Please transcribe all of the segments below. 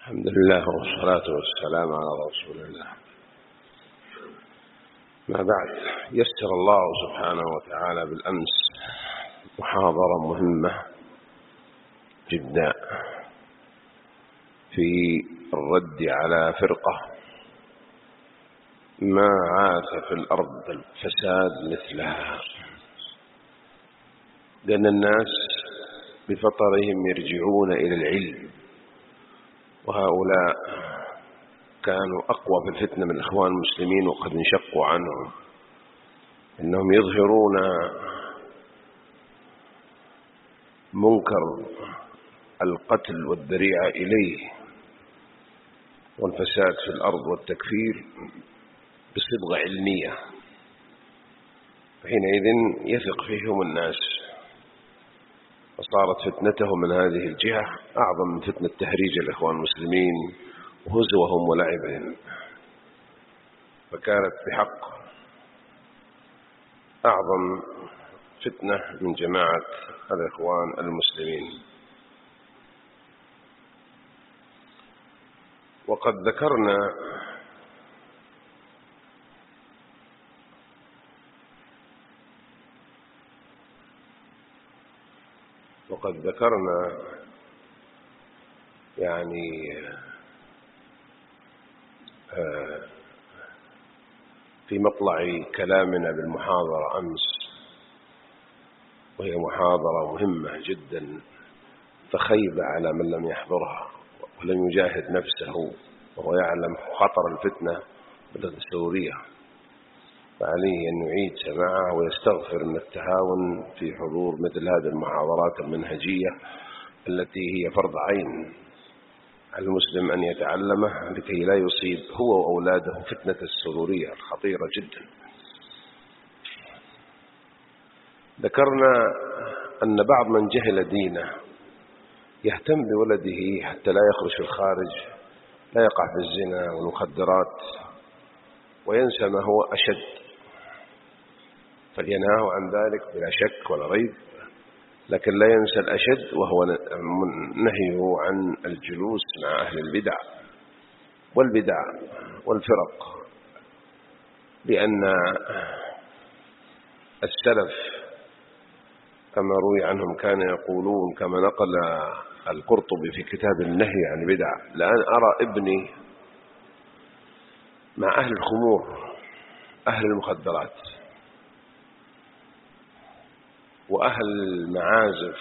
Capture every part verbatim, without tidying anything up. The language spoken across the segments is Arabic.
الحمد لله والصلاة والسلام على رسول الله. ما بعد، يسر الله سبحانه وتعالى بالأمس محاضرة مهمة جدا في الرد على فرقة ما عاث في الأرض الفساد مثلها، لأن الناس بفطرهم يرجعون إلى العلم، وهؤلاء كانوا أقوى في الفتنة من الإخوان المسلمين وقد انشقوا عنهم، إنهم يظهرون منكر القتل والذريعة إليه والفساد في الأرض والتكفير بصبغة علمية، فحينئذ يثق فيهم الناس، فصارت فتنتهم من هذه الجهة أعظم من فتنة تهريج الإخوان المسلمين وهزوهم ولعبهم، فكانت بحق أعظم فتنة من جماعة الإخوان المسلمين. وقد ذكرنا وقد ذكرنا يعني في مطلع كلامنا بالمحاضرة أمس، وهي محاضرة مهمة جدا فخيب على من لم يحضرها ولم يجاهد نفسه وهو يعلم خطر الفتنة بالذات السورية، فعليه أن يعيد سماعه ويستغفر من التهاون في حضور مثل هذه المحاضرات المنهجية التي هي فرض عين على المسلم أن يتعلمه لكي لا يصيب هو وأولاده فتنة السرورية الخطيرة جدا. ذكرنا أن بعض من جهل دينه يهتم بولده حتى لا يخرج في الخارج، لا يقع في الزنا والمخدرات، وينسى ما هو أشد، فلينهاه عن ذلك بلا شك ولا ريب، لكن لا ينسى الأشد وهو نهيه عن الجلوس مع أهل البدع والبدع والفرق، لأن السلف كما روي عنهم كانوا يقولون كما نقل القرطبي في كتاب النهي عن البدع: لأن أرى ابني مع أهل الخمور أهل المخدرات وأهل المعازف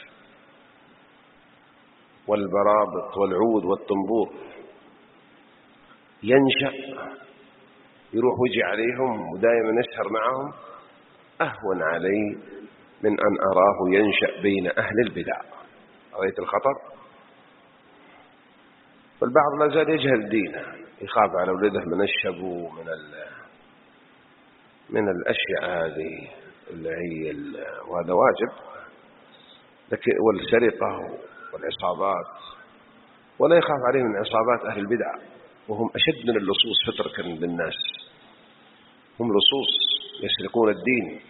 والبرابط والعود والطنبور، ينشأ يروح ويجي عليهم ودائما يسهر معهم، أهون علي من أن أراه ينشأ بين أهل البدع. رأيت الخطر؟ فالبعض لا زال يجهل دينه، يخاف على أولاده من الشبو من من الأشياء هذه اللي هي وهذا واجب، لكن والسرقة والعصابات، ولا يخاف عليهم من عصابات أهل البدع، وهم أشد من اللصوص فترة للناس، هم لصوص يسرقون الدين.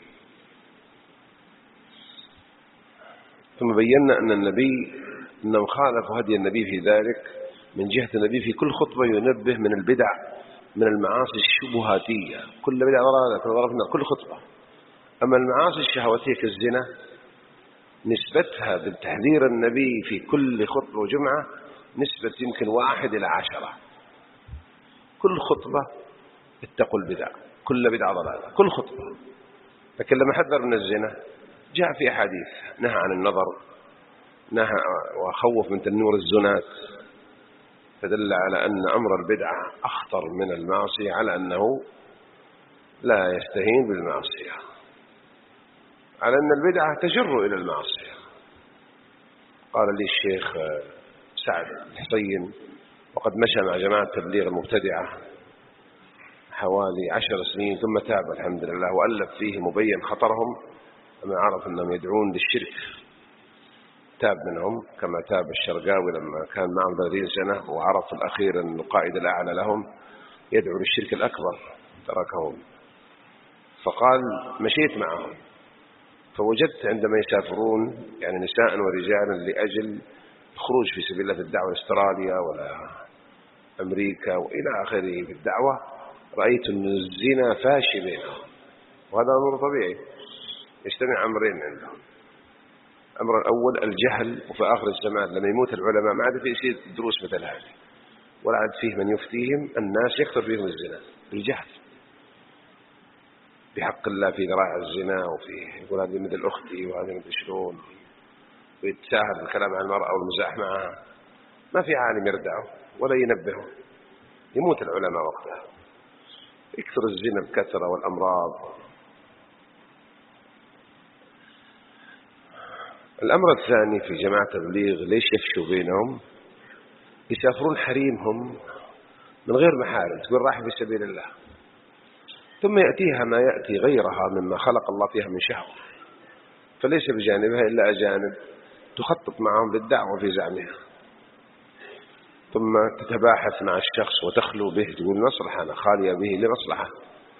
ثم بينا أن النبي أنهم خالفوا هدي النبي في ذلك، من جهة النبي في كل خطبة ينبه من البدع من المعاصي الشبهاتية، كل بدع ضلالة ضربنا كل خطبة. أما المعاصي الشهواتية كالزنا نسبتها بالتحذير النبي في كل خطبة وجمعة نسبة يمكن واحد إلى عشرة، كل خطبة اتقوا البدع، كل بدعة ضلالة، كل خطبة. لكن لما حذر من الزنا جاء في أحاديث نهى عن النظر، نهى وخوف من تنور الزنات، فدل على أن أمر البدعة أخطر من المعصية، على أنه لا يستهين بالمعصية، على أن البدعة تجر إلى المعصية. قال لي الشيخ سعد الحسين، وقد مشى مع جماعة التبليغ المبتدعة حوالي عشر سنين ثم تاب الحمد لله، وألف فيه مبين خطرهم لما عرف أنهم يدعون للشرك، تاب منهم كما تاب الشرقاوي لما كان معهم ثلاثين سنة وعرف الأخير أن القائد الأعلى لهم يدعو للشرك الأكبر تركهم. فقال مشيت معهم، فوجدت عندما يسافرون يعني نساء ورجالا لأجل الخروج في سبيل الله في الدعوة لاستراليا ولا أمريكا وإلى آخره في الدعوة، رأيت أن الزنا فاشي بينهم، وهذا أمر طبيعي. يجتمع أمرين عندهم: الأمر الأول الجهل، وفي آخر الزمان لما يموت العلماء ما عاد في يصير دروس مثل هذه، ولا عاد فيه من يفتيهم، الناس يكثر فيهم الزنا الجهل بحق الله في ذراع الزنا، وفي يقول هذه مثل أختي وهذه مثل شلون، ويتساهل الكلام عن المرأة والمزاح معها، ما في عالم يردعه ولا ينبهه، يموت العلماء وقتها، يكثر الزنا بكثرة والأمراض. الأمر الثاني في جماعة التبليغ ليش يفشوا بينهم؟ يسافرون حريمهم من غير محارم، تقول راح في سبيل الله، ثم يأتيها ما يأتي غيرها مما خلق الله فيها من شهوة، فليس بجانبها إلا أجانب تخطط معهم للدعوة في زعمها، ثم تتباحث مع الشخص وتخلو به، تقول مصلحة أنا خالية به لمصلحة،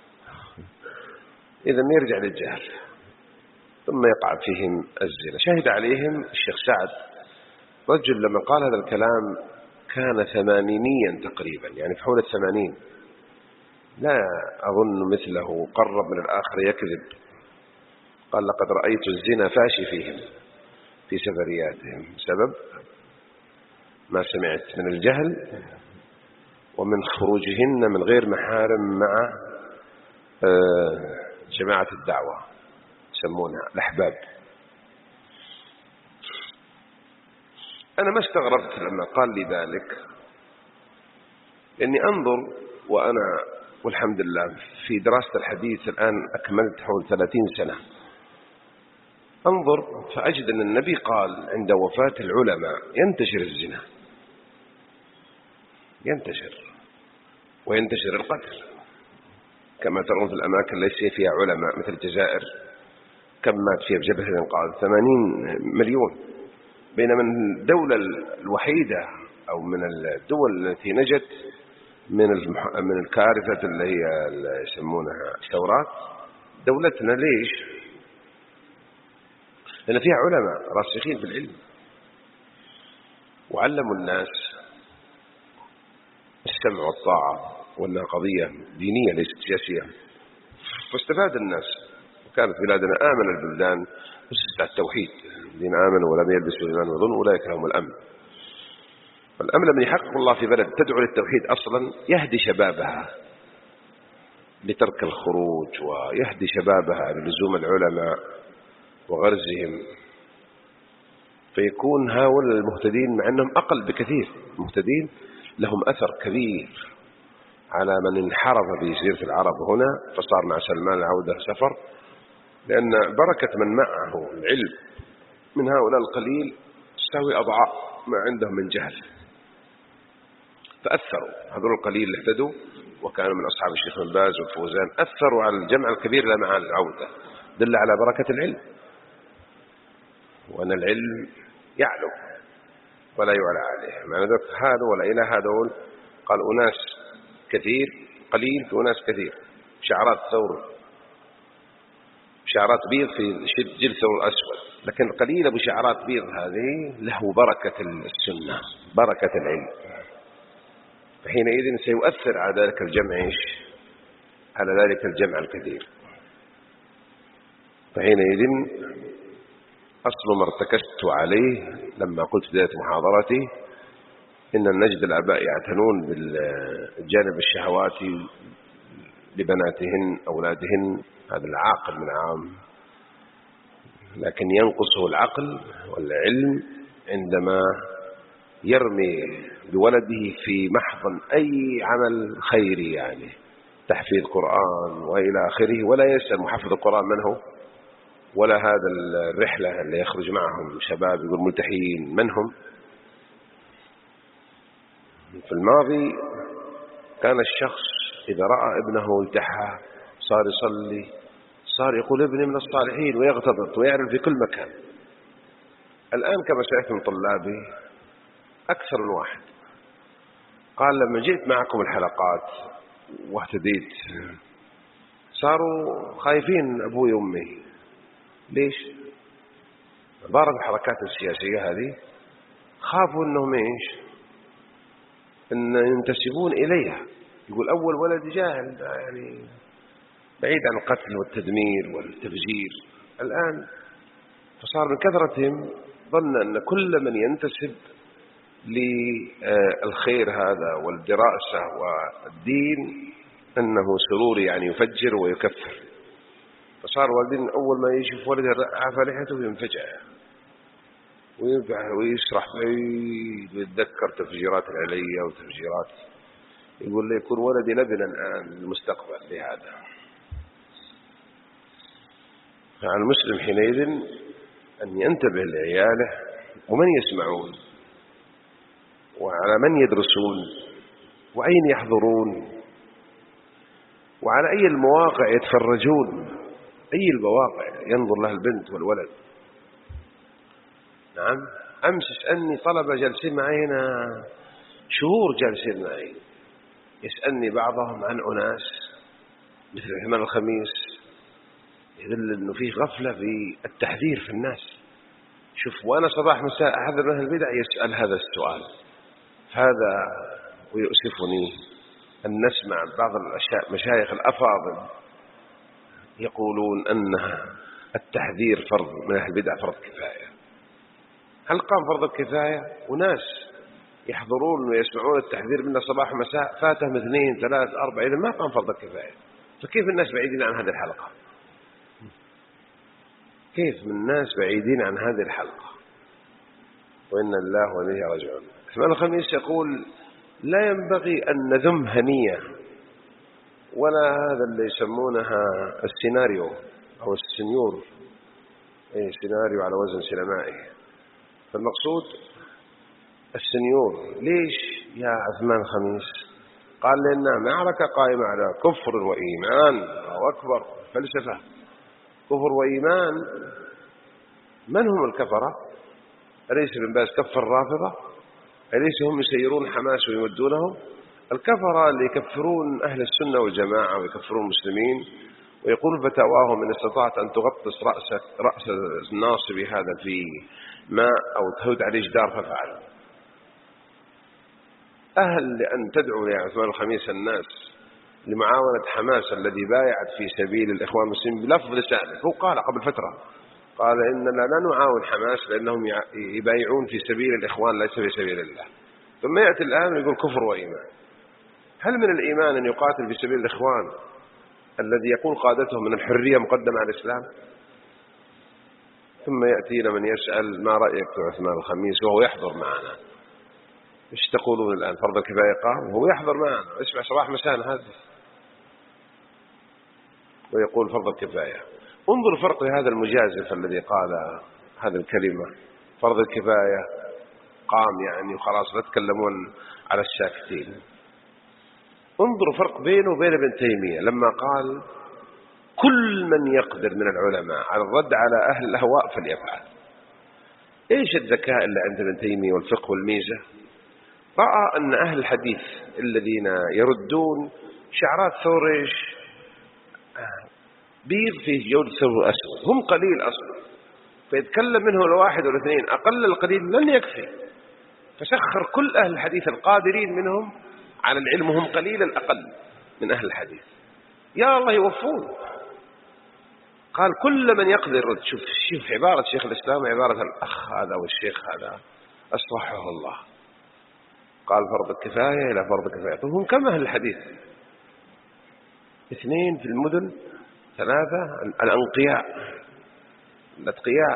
إذن يرجع للجهل، ثم يقع فيهم الزنا. شهد عليهم الشيخ سعد، رجل لما قال هذا الكلام كان ثمانينيا تقريبا، يعني في حول الثمانين، لا أظن مثله قرب من الآخر يكذب. قال لقد رأيت الزنا فاشي فيهم في سفرياتهم، سبب ما سمعت من الجهل ومن خروجهن من غير محارم مع جماعة الدعوة يسمونها الأحباب. أنا ما استغربت لما قال لي ذلك، لأني أنظر وأنا والحمد لله في دراسة الحديث الآن أكملت حول ثلاثين سنة، أنظر فأجد أن النبي قال عند وفاة العلماء ينتشر الزنا، ينتشر وينتشر القتل، كما ترون في الأماكن ليس فيها علماء مثل الجزائر كم مات فيها بجبهة الإنقاذ ثمانين مليون، بينما الدولة الوحيدة أو من الدول التي نجت من من الكارثة اللي هي اللي يسمونها الثورات دولتنا. ليش؟ لأن فيها علماء راسخين في العلم وعلموا الناس السمع والطاعة، وأنها قضية دينية ليست سياسية، فاستفاد الناس. وكانت بلادنا آمن البلدان أسست على التوحيد، الذين آمنوا ولم يلبسوا الإيمان وظنوا أولئك لهم الأمن. فالأمن لما يحقق الله في بلد تدعو للتوحيد أصلا يهدي شبابها لترك الخروج، ويهدي شبابها للزوم العلماء وغرزهم، فيكون هؤلاء المهتدين مع أنهم أقل بكثير، المهتدين لهم أثر كبير على من انحرف بجزيرة العرب هنا، فصار مع سلمان العودة سفر، لأن بركة من معه العلم من هؤلاء القليل تساوي أضعاف ما عندهم من جهل، فأثروا هذول القليل اللي اهتدوا وكانوا من أصحاب الشيخ بن باز والفوزان، أثروا على الجمع الكبير لا مع العودة، دل على بركة العلم، وأن العلم يعلو ولا يعلى عليه. معنى ذلك هذا ولا إلى هذول قال أناس كثير قليل في أناس كثير، شعرات ثور شعرات بيض في جلد ثور الأسود، لكن القليل أبو شعرات بيض هذه له بركة السنة، بركة العلم، فحينئذ سيؤثر على ذلك الجمع على ذلك الجمع الكثير. فحينئذ أصل ما ارتكزت عليه لما قلت في بداية محاضرتي إن النجد الآباء يعتنون بالجانب الشهواتي لبناتهن أولادهن، هذا العاقل من عام، لكن ينقصه العقل والعلم عندما يرمي بولده في محضن أي عمل خيري، يعني تحفيظ قرآن وإلى آخره، ولا يسأل محفظ القرآن من هو، ولا هذا الرحلة اللي يخرج معهم شباب يقول ملتحيين من هم. في الماضي كان الشخص إذا رأى ابنه التحى صار يصلي صار يقول ابني من الصالحين ويغتبط ويعرف في كل مكان. الآن كما سمعت من طلابي أكثر من واحد قال لما جئت معكم الحلقات واهتديت صاروا خايفين أبوي وأمي. ليش؟ عبارة الحركات السياسية هذه خافوا أنهم إيش أن ينتسبون إليها. يقول أول ولد جاهل يعني بعيد عن القتل والتدمير والتفجير. الآن فصار من كثرتهم ظن أن كل من ينتسب للخير هذا والدراسة والدين أنه سروري يعني يفجر ويكفر. فصار والدين أول ما يشوف ولده عفى لحيته ينفجع ويقع ويسرح بعيد ويتذكر تفجيرات العلية وتفجيرات. يقول لي يكون ولدي لبنا الآن المستقبل لهذا. فعلى المسلم حينئذ أن ينتبه لعياله ومن يسمعون وعلى من يدرسون وأين يحضرون وعلى أي المواقع يتفرجون، أي المواقع ينظر لها البنت والولد. نعم أمس اسألني طلبة جالسين معي هنا شهور جالسين معي، يسألني بعضهم عن أناس مثل الحمال الخميس، يدل أنه فيه غفلة في التحذير في الناس. شوف وأنا صباح مساء أحذر من البدع يسأل هذا السؤال. هذا ويؤسفني أن نسمع بعض المشايخ الأفاضل يقولون أن التحذير فرض من أهل البدع فرض كفاية. هل قام فرض الكفاية؟ وناس يحضرون ويسمعون التحذير منا صباح ومساء فاتهم اثنين ثلاث أربعة، إذا ما قام فرض الكفاية. فكيف الناس بعيدين عن هذه الحلقة؟ كيف من الناس بعيدين عن هذه الحلقة؟ وإن الله وإليه راجعون. الحمال الخميس يقول لا ينبغي أن نذم هنية ولا هذا اللي يسمونها السيناريو أو السنيور، أي سيناريو على وزن سينمائي. فالمقصود السنيور. ليش يا عثمان خميس؟ قال لأنها معركة قائمة على كفر وإيمان أو أكبر فلسفة. كفر وإيمان. من هم الكفرة؟ أليس ابن باز كفر الرافضة؟ أليس هم يسيرون حماس ويودونهم؟ الكفرة اللي يكفرون أهل السنة والجماعة ويكفرون المسلمين ويقول فتاواهم إن استطعت أن تغطس رأسك رأس الناصب هذا في ماء أو تهود عليه جدار فافعل. أهل لأن تدعو يا عثمان الخميس الناس لمعاونة حماس الذي بايعت في سبيل الإخوان المسلمين بلفظ لسانه. هو قال قبل فترة قال إننا لا نعاون حماس لأنهم يبايعون في سبيل الإخوان ليس في سبيل الله. ثم يأتي الآن ويقول كفر وإيمان. هل من الإيمان أن يقاتل في سبيل الإخوان الذي يقول قادتهم من الحرية مقدمة على الإسلام؟ ثم يأتينا من يسأل ما رأيك في عثمان الخميس وهو يحضر معنا. إيش تقولون الآن؟ فرض الكفاية قام وهو يحضر معنا اسمع صباح مساء هذا ويقول فرض الكفاية. انظر الفرق لهذا المجازف الذي قال هذه الكلمة فرض الكفاية قام يعني وخلاص لا تكلمون على الساكتين. انظروا فرق بينه وبين ابن تيمية لما قال كل من يقدر من العلماء على الرد على أهل الأهواء فليفعل. إيش الذكاء اللي عند ابن تيمية والفقه والميزة؟ رأى أن أهل الحديث الذين يردون شعرات ثورش بيض في جودة ثور أسود هم قليل أصلا، فيتكلم منه الواحد والاثنين أقل القليل لن يكفي، فسخر كل أهل الحديث القادرين منهم على العلم هم قليل الأقل من أهل الحديث. يا الله يوفون. قال كل من يقدر. شوف شوف عبارة شيخ الإسلام عبارة الأخ هذا والشيخ هذا أصلحه الله. قال فرض الكفاية إلى فرض الكفاية. طيب هم كم أهل الحديث؟ اثنين في المدن، ثلاثة الأنقياء الأتقياء،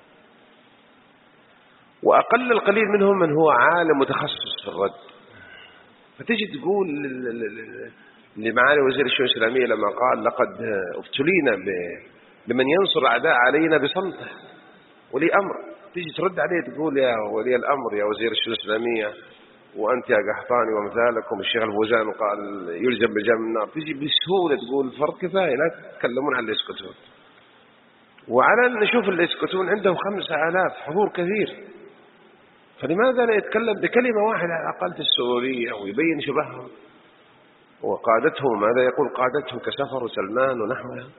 وأقل القليل منهم من هو عالم متخصص في الرد. فتجي تقول لمعالي وزير الشؤون الإسلامية لما قال لقد ابتلينا بمن ينصر أعداء علينا بصمته ولي أمر، تجي ترد عليه تقول يا ولي الأمر يا وزير الشؤون الإسلامية وأنت يا قحطاني ومثالكم الشيخ الفوزان وقال يلزم بجام النار، تجي بسهولة تقول فرض كفاية لا تتكلمون عن اللي يسكتون. وعلى أن نشوف اللي يسكتون عندهم خمسة آلاف حضور كثير، فلماذا لا يتكلم بكلمة واحدة على الأقل في السرورية ويبين شبههم وقادتهم؟ ماذا يقول قادتهم كسفر وسلمان ونحوها؟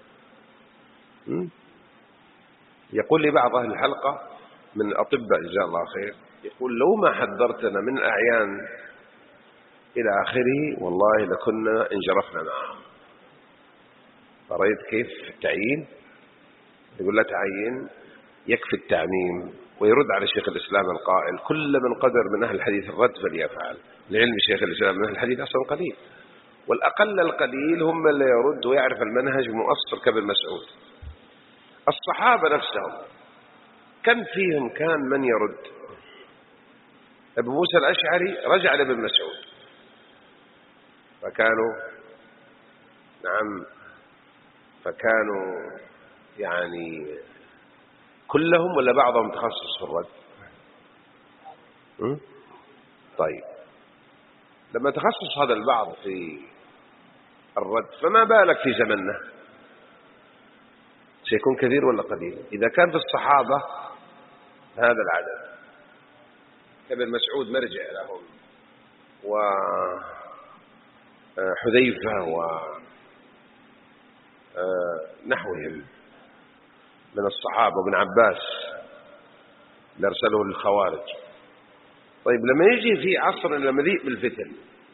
يقول لي بعض أهل الحلقة من الأطباء جزاه الله خير يقول لو ما حذرتنا من الأعيان إلى آخره والله لكنا انجرفنا معهم. فرأيت كيف التعيين؟ يقول لا تعين، يكفي التعميم. ويرد على شيخ الإسلام القائل كل من قدر من أهل الحديث الرد فليفعل. لعلم شيخ الإسلام من أهل الحديث أصلا قليل، والأقل القليل هم اللي يرد ويعرف المنهج مؤصل كابن مسعود. الصحابة نفسهم كم فيهم كان من يرد؟ أبو موسى الأشعري رجع لابن مسعود، فكانوا نعم فكانوا يعني كلهم ولا بعضهم تخصص في الرد؟ م? طيب لما تخصص هذا البعض في الرد فما بالك في زمننا، سيكون كثير ولا قليل؟ إذا كان في الصحابة هذا العدد، ابن مسعود مرجع لهم وحذيفة ونحوهم من الصحابة وابن عباس اللي أرسله للخوارج. طيب لما يجي في عصر مليء بالفتن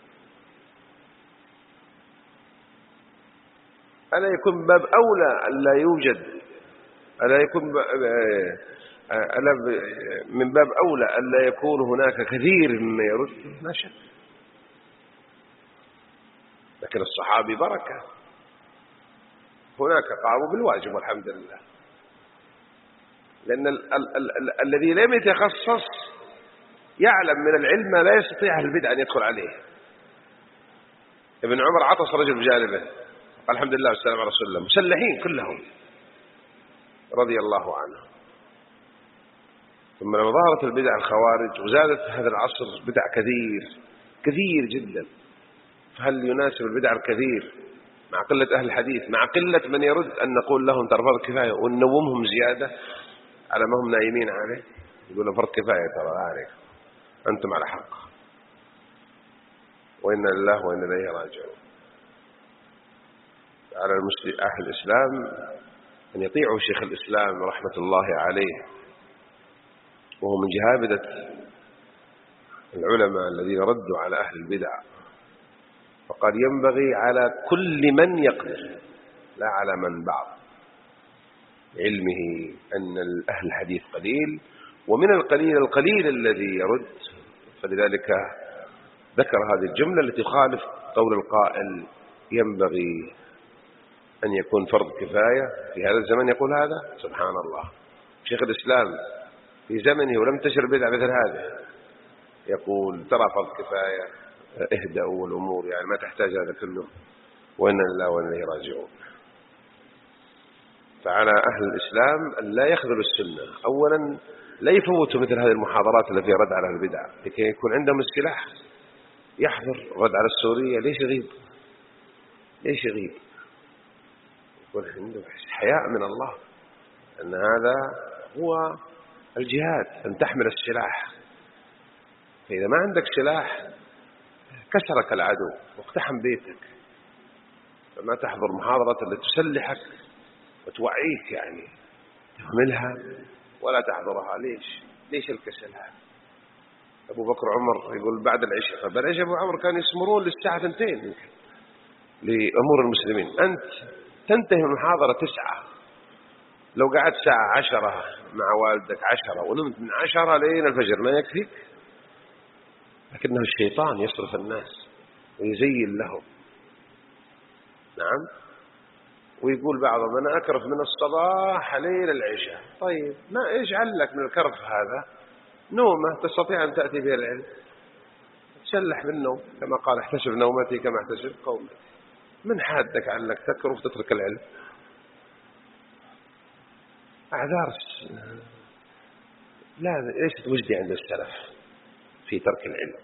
ألا يكون باب أولى ألا يوجد ألا يكون ألا من باب أولى ألا يكون هناك كثير مما يرد؟ لا شك. لكن الصحابي بركة، هناك قاموا بالواجب والحمد لله، لأن ال ال ال ال الذي لم يتخصص يعلم من العلم ما لا يستطيع أهل البدع أن يدخل عليه. ابن عمر عطس رجل بجانبه قال الحمد لله والسلام على رسول الله، مسلحين كلهم رضي الله عنهم. ثم لما ظهرت البدع الخوارج وزادت هذا العصر بدع كثير كثير جدا، فهل يناسب البدع الكثير مع قلة أهل الحديث، مع قلة من يرد، أن نقول لهم ترى فرض كفاية وننومهم زيادة على ما هم نايمين عليه؟ يقولوا فرض كفاية ترى عليك، أنتم على حق، وإنا لله وإنا إليه راجعون. على المسلم أهل الإسلام أن يطيعوا شيخ الإسلام رحمة الله عليه، وهو من جهابدة العلماء الذين ردوا على أهل البدع، فقال ينبغي على كل من يقدر لا على من بعض، علمه أن أهل الحديث قليل، ومن القليل القليل الذي يرد. فلذلك ذكر هذه الجملة التي تخالف قول القائل ينبغي أن يكون فرض كفاية. في هذا الزمن يقول هذا؟ سبحان الله. شيخ الإسلام في زمنه ولم تشر بدعة مثل هذا يقول ترى فرض كفاية، اهدأوا الأمور، يعني ما تحتاج هذا كله، وإنا لله وإنا إليه راجعون. فعلى أهل الإسلام أن لا يخذلوا السنة. أولا لا يفوتوا مثل هذه المحاضرات التي فيها رد على البدع، لكي يكون عندهم السلاح يحضر رد على السورية. ليش يغيب؟ ليش يغيب؟ يكون عنده حياء من الله، أن هذا هو الجهاد، أن تحمل السلاح. فإذا ما عندك سلاح كسرك العدو واقتحم بيتك، فما تحضر محاضرة التي تسلحك وتوعيك يعني تهملها ولا تحضرها. ليش؟ ليش الكسل هذا؟ أبو بكر عمر يقول بعد العشاء، فبالعشاء أبو عمر كانوا يسمرون للساعة ثنتين يمكن لأمور المسلمين. أنت تنتهي المحاضرة تسعة، لو قعدت ساعة عشرة مع والدك عشرة ونمت من عشرة لين الفجر ما يكفيك؟ لكنه الشيطان يصرف الناس ويزين لهم. نعم. ويقول بعضهم أنا أكرف من الصباح ليل العشاء. طيب ما إيش علك من الكرف هذا؟ نومة تستطيع أن تأتي بها العلم، تسلح بالنوم كما قال احتسب نومتي كما احتسب قومتي. من حادك عنك تكرف تترك العلم؟ أعذار لا ليست مجدية عند السلف في ترك العلم،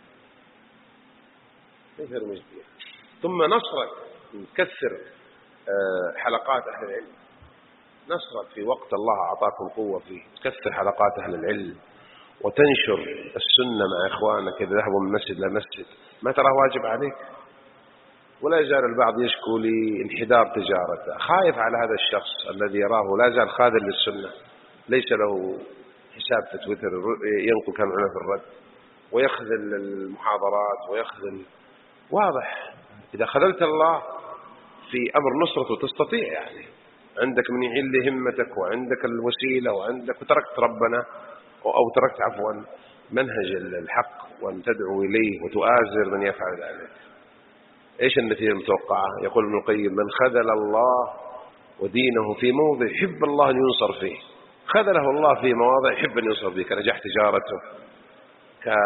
ليست مجدية. ثم نصرك تكثر حلقات أهل العلم، نصرك في وقت الله أعطاكم قوة فيه تكثر حلقات أهل العلم وتنشر السنة مع إخوانك إذا ذهبوا من مسجد لمسجد. ما ترى واجب عليك؟ ولا يزال البعض يشكو لانحدار تجارته، خايف على هذا الشخص الذي يراه لا زال خاذل للسنة، ليس له حساب في تويتر ينقل كلام العلماء في الرد، ويخذل المحاضرات ويخذل. واضح إذا خذلت الله في أمر نصرته تستطيع، يعني عندك من يعل همتك وعندك الوسيلة وعندك، وتركت ربنا أو تركت عفوا منهج الحق وأن تدعو إليه وتؤازر من يفعل ذلك، إيش النتيجة المتوقعة؟ يقول ابن القيم: من خذل الله ودينه في موضع يحب الله أن ينصر فيه، خذله الله في مواضع يحب أن ينصر فيه، كنجاح تجارته، كصلاح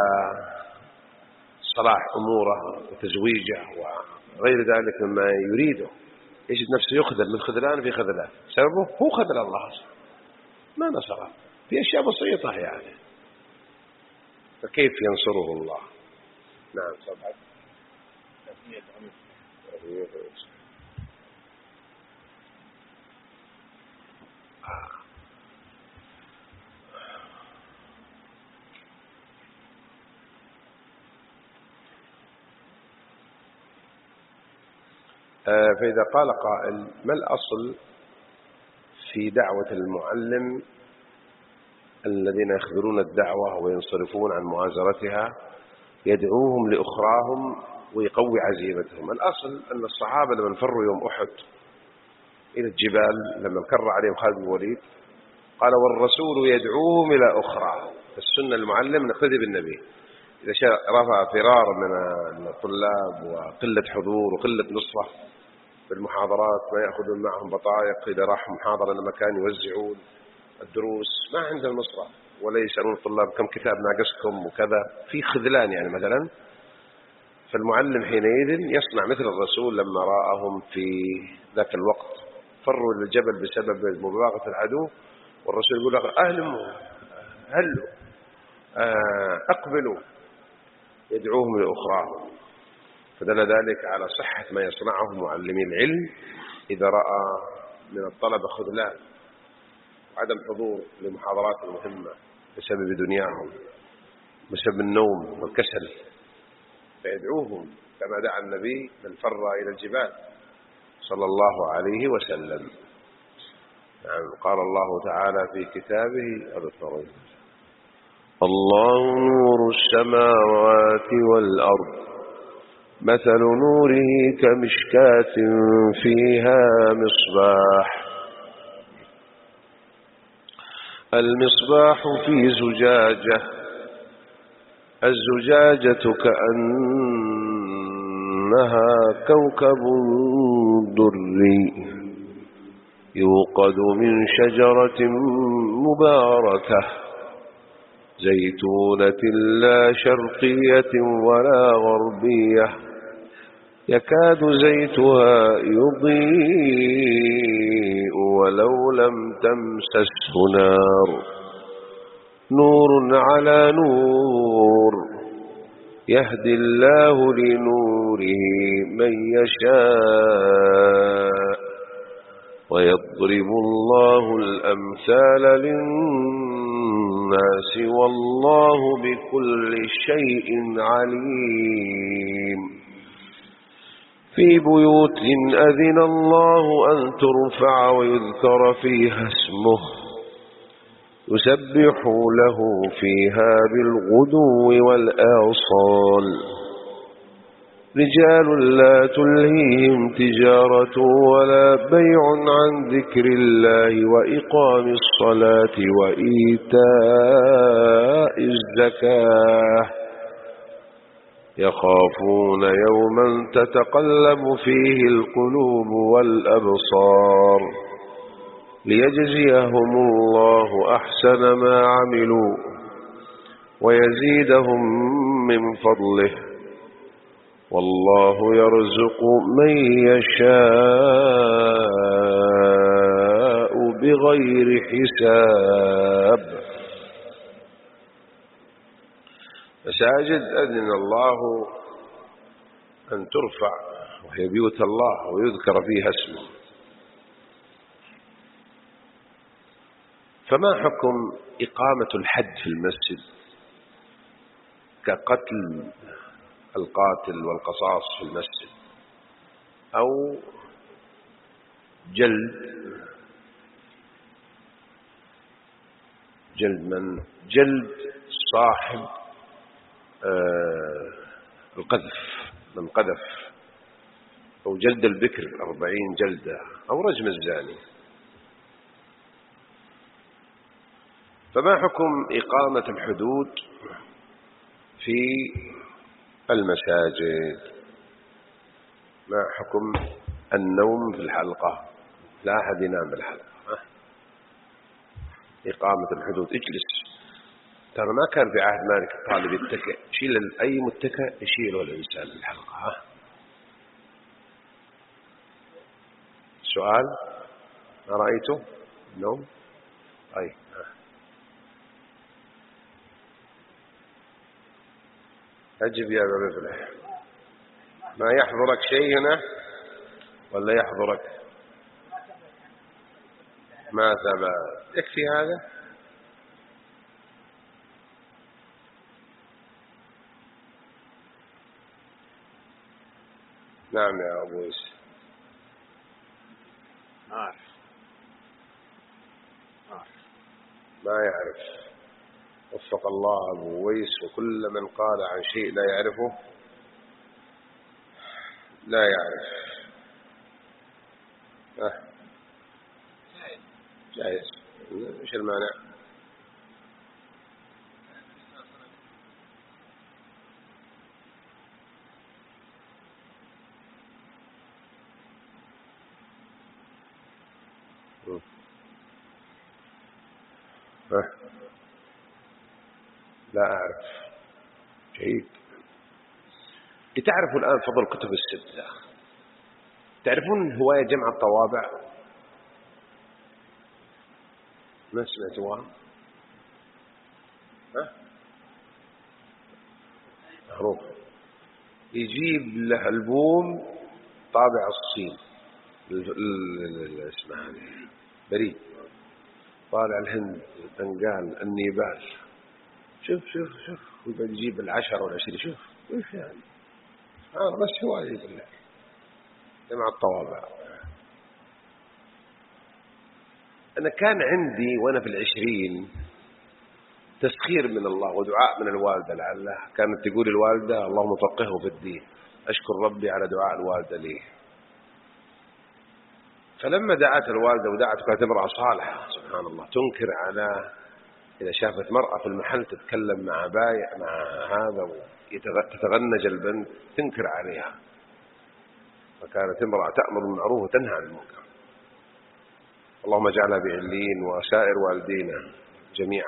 أموره وتزويجه وغير ذلك مما يريده، يجد نفسه يخذل من خذلان في خذلان، سببه هو خذل الله ما نصره في أشياء بسيطة يعني، فكيف ينصره الله؟ نعم صبعا. فإذا قال قائل: ما الأصل في دعوة المعلم الذين يخبرون الدعوة وينصرفون عن مؤازرتها، يدعوهم لأخراهم ويقوي عزيمتهم؟ الأصل أن الصحابة لما فروا يوم أحد إلى الجبال، لما كر عليهم خالد بن الوليد، قال: والرسول يدعوهم إلى أخرى. السنة المعلم نقتدي بالنبي، إذا رفع فرار من الطلاب وقلة حضور وقلة نصرة بالمحاضرات، ما يأخذون معهم بطايق، إذا راحوا محاضرة لمكان يوزعون الدروس ما عندهم نصرة، ولا يسألون الطلاب كم كتاب ناقصكم وكذا، في خذلان يعني مثلا. فالمعلم حينئذ يصنع مثل الرسول لما رآهم في ذاك الوقت فروا إلى الجبل بسبب مباغة العدو، والرسول يقول: أهلموا هلوا أقبلوا، يدعوهم لأخراهم. فدل ذلك على صحة ما يصنعه معلمي العلم إذا رأى من الطلبة خذلان وعدم حضور لمحاضرات مهمة بسبب دنياهم، بسبب النوم والكسل، فيدعوهم كما دعا النبي من فر إلى الجبال صلى الله عليه وسلم. يعني قال الله تعالى في كتابه: الله نور السماوات والأرض مثل نوره كمشكاة فيها مصباح، المصباح في زجاجة، الزجاجة كأنها كوكب دري يوقد من شجرة مباركة زيتونة لا شرقية ولا غربية يكاد زيتها يضيء ولو لم تمسسه نار، نور على نور يهدي الله لنوره من يشاء ويضرب الله الأمثال للناس والله بكل شيء عليم. في بيوت أذن الله أن ترفع ويذكر فيها اسمه يسبح له فيها بالغدو والآصال، رجال لا تلهيهم تجارة ولا بيع عن ذكر الله وإقام الصلاة وإيتاء الزكاة يخافون يوما تتقلب فيه القلوب والأبصار ليجزيهم الله أحسن ما عملوا ويزيدهم من فضله والله يرزق من يشاء بغير حساب. مساجد أذن الله أن ترفع وهي بيوت الله ويذكر فيها اسمه، فما حكم إقامة الحد في المسجد كقتل القاتل والقصاص في المسجد، أو جلد جلد من؟ جلد صاحب آه القذف، من قذف، أو جلد البكر أربعين جلدة، أو رجم الزاني. فما حكم إقامة الحدود في المساجد؟ ما حكم النوم في الحلقة؟ لا أحد ينام بالحلقة. إقامة الحدود، اجلس. ترى ما كان في عهد مالك الطالب يتكئ، يشيل أي متكئ يشيله الإنسان الحلقة. ها؟ سؤال ما رأيته؟ النوم؟ أي أجب يا أبا مفلح. ما يحضرك شيء هنا ولا يحضرك؟ ما ثبت، يكفي هذا. نعم يا أبو يوسف. عارف ما يعرف. وفق الله أبو ويس، وكل من قال عن شيء لا يعرفه لا يعرف. أه. جائز. إيش المانع؟ أه. لا أعرف. جيد. تعرفوا الآن فضل كتب الستة؟ تعرفون هواية جمع الطوابع؟ ما سمعتوها؟ ها؟ معروف. يجيب له ألبوم طابع الصين، اسمها بريد، طالع الهند، بنغال، النيبال. شوف شوف شوف، ويبقى يجيب العشرة والعشرين. شوف وش يعني؟ آه بس هواية بالله جمع الطوابع. أنا كان عندي وأنا في العشرين تسخير من الله ودعاء من الوالدة، لعلها كانت تقول الوالدة اللهم فقهه في الدين. أشكر ربي على دعاء الوالدة لي. فلما دعت الوالدة ودعت كانت امرأة صالحة سبحان الله، تنكر على إذا شافت مرأة في المحل تتكلم مع بايع مع هذا وتتغنج البنت تنكر عليها. فكانت امرأة تأمر بالمعروف وتنهى عن المنكر. اللهم اجعلها بعلين وسائر والدينا جميعا.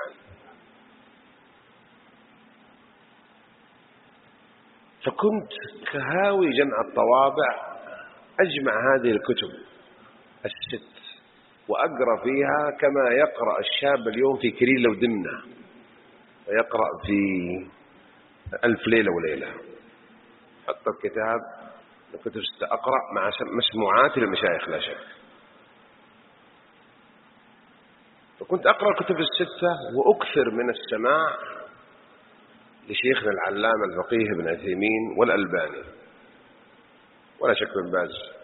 فكنت كهاوي جمع الطوابع أجمع هذه الكتب الست وأقرأ فيها كما يقرأ الشاب اليوم في كريل لو دمنا، ويقرأ في ألف ليلة وليلة. حط الكتاب الكتب ستة أقرأ مع مسموعات للمشايخ لا شك. فكنت أقرأ الكتب الستة وأكثر من السماع لشيخنا العلامة الفقيه ابن عثيمين والألباني ولا شك بن باز.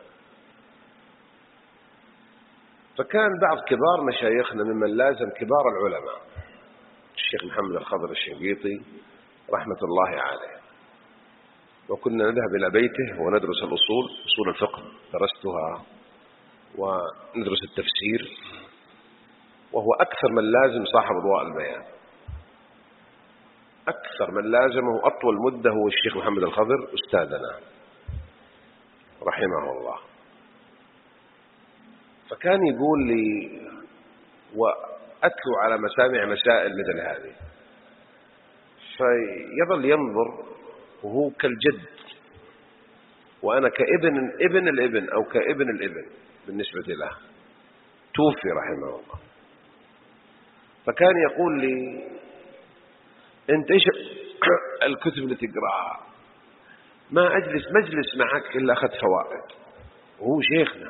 فكان بعض كبار مشايخنا ممن لازم كبار العلماء، الشيخ محمد الخضر الشنقيطي رحمة الله عليه، وكنا نذهب إلى بيته وندرس الأصول، أصول الفقه درستها، وندرس التفسير، وهو أكثر من لازم صاحب أضواء البيان. أكثر من لازمه أطول مدة هو الشيخ محمد الخضر أستاذنا رحمه الله. فكان يقول لي وأتلو على مسامع مسائل مثل هذه، فيظل ينظر وهو كالجد وأنا كابن ابن الابن أو كابن الابن بالنسبة له، توفي رحمه الله. فكان يقول لي أنت إيش الكتب اللي تقرأها؟ ما أجلس مجلس معك إلا أخذت فوائد، وهو شيخنا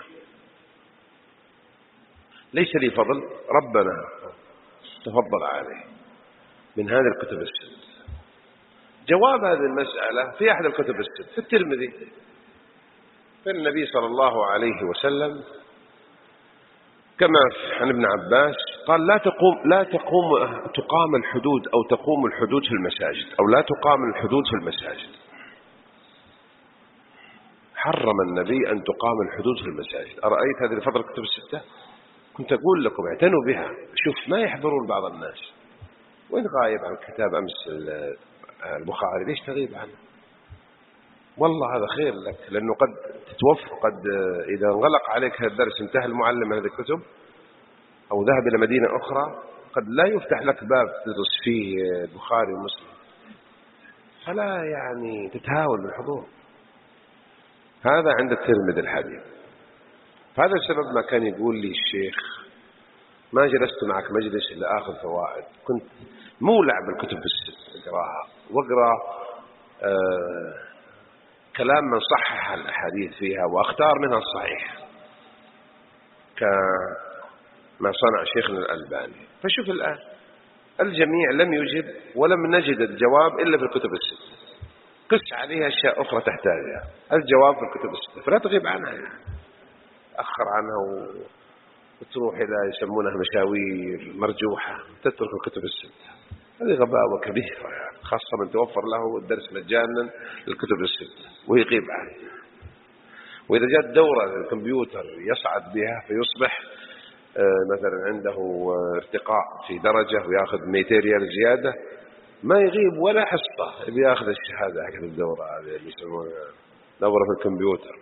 ليس لي فضل، ربنا تفضل عليه من هذه الكتب الست. جواب هذه المسألة في أحد الكتب الست في الترمذي، في النبي صلى الله عليه وسلم كما عن ابن عباس قال لا تقوم لا تقوم تقام الحدود أو تقوم الحدود في المساجد أو لا تقام الحدود في المساجد. حرم النبي أن تقام الحدود في المساجد. أرأيت هذه الفترة الكتب الستة؟ كنت أقول لكم اعتنوا بها. شوف ما يحضرون بعض الناس. وين غايب عن كتاب أمس البخاري؟ ليش تغيب عنه؟ والله هذا خير لك، لأنه قد تتوفر، قد إذا انغلق عليك هذا الدرس انتهى المعلم من هذه الكتب أو ذهب إلى مدينة أخرى، قد لا يفتح لك باب تدرس فيه البخاري ومسلم، فلا يعني تتهاون بالحضور. هذا عند الترمذي الحديث. هذا السبب ما كان يقول لي الشيخ ما جلست معك مجلس إلا آخذ فوائد، كنت مولع بالكتب الست أقراها وأقرأ آه كلام من صحح الأحاديث فيها وأختار منها الصحيح كما صنع شيخنا الألباني. فشوف الآن الجميع لم يجب ولم نجد الجواب إلا في الكتب الست. قس عليها أشياء أخرى تحتاجها، الجواب في الكتب الست، فلا تغيب عنها يعني. أخر عنها وتروح إلى يسمونها مشاوير مرجوحة، تترك الكتب الست. هذه غباوة كبيرة يعني، خاصة من توفر له الدرس مجانا للكتب الست ويغيب عنه. وإذا جاءت دورة الكمبيوتر يصعد بها فيصبح مثلا عنده ارتقاء في درجة ويأخذ مئتين ريال زيادة، ما يغيب ولا حصة، بياخذ الشهادة حق الدورة هذه اللي يسمونها دورة في الكمبيوتر،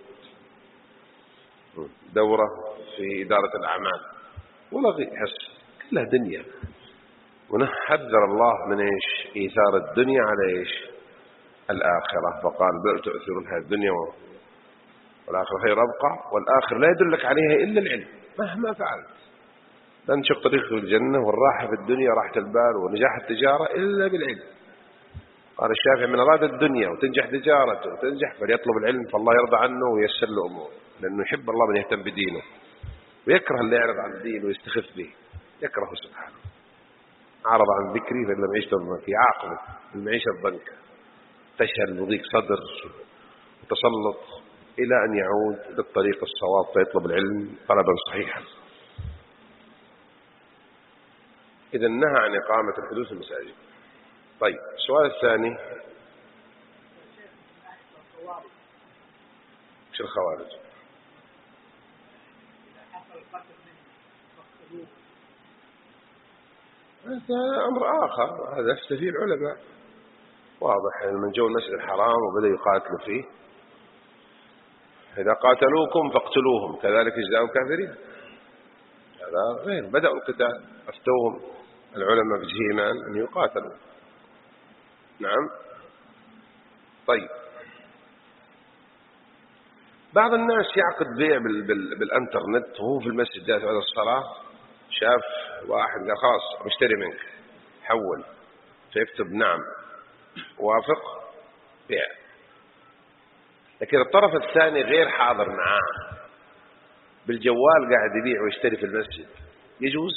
دورة في إدارة الأعمال، ولا غيب حصة، كلها دنيا. ونحذر الله من إيش؟ إيثار الدنيا على إيش؟ الآخرة. فقال بل تؤثرون هذه الدنيا والآخرة خير أبقى، والآخر لا يدلك عليها إلا العلم مهما فعلت. لن تشق طريق الجنة والراحة في الدنيا راحة البال ونجاح التجارة إلا بالعلم. قال الشافعي من أراد الدنيا وتنجح تجارته وتنجح فليطلب العلم فالله يرضى عنه وييسر له أموره، لأنه يحب الله من يهتم بدينه ويكره اللي يعرض عن الدين ويستخف به، يكره سبحانه. أعرض عن ذكري فإن لم يعيش في عاقبة المعيشة الضنكة، تشهل وضيق صدر وتسلط، إلى أن يعود للطريق الصواب فيطلب العلم طلبا صحيحا. إذا نهى عن إقامة الحدود في المساجد. طيب السؤال الثاني، ايش الخوارج؟ هذا أمر آخر، هذا يفتي فيه العلماء. واضح من جو المسجد الحرام وبدأ يقاتلوا فيه، إذا قاتلوكم فاقتلوهم كذلك جزاء الكافرين. هذا غير، بدأوا القتال، أفتوهم العلماء بجه إيمان أن يقاتلوا. نعم. طيب بعض الناس يعقد بيع بال بال بالانترنت وهو في المسجد جالس بعد الصلاة، شاف واحد قال خلاص بشتري منك، حول، فيكتب نعم وافق بيع، لكن الطرف الثاني غير حاضر معاه بالجوال قاعد يبيع ويشتري في المسجد، يجوز؟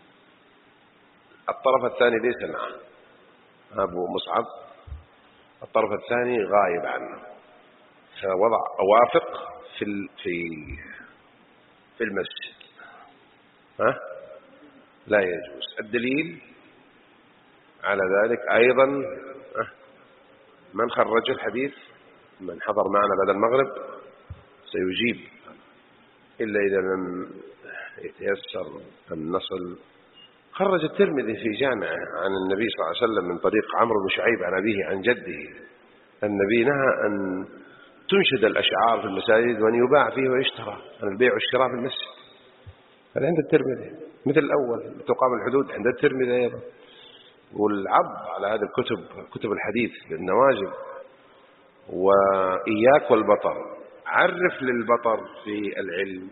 الطرف الثاني ليس معه، أبو مصعب الطرف الثاني غايب عنه، فوضع أوافق في في في المسجد، ها لا يجوز. الدليل على ذلك أيضا من خرج الحديث، من حضر معنا بعد المغرب سيجيب، إلا إذا لم يتيسر أن نصل. خرج الترمذي في جامعه عن النبي صلى الله عليه وسلم من طريق عمرو بن شعيب عن أبيه عن جده، النبي نهى أن تنشد الأشعار في المساجد وأن يباع فيه ويشترى، عن البيع والشراء في المسجد. هذا عند الترمذي مثل الأول، تقام الحدود عند الترمذي أيضا. والعض على هذه الكتب، كتب الحديث بالنواجذ. وإياك والبطر، عرف للبطر في العلم.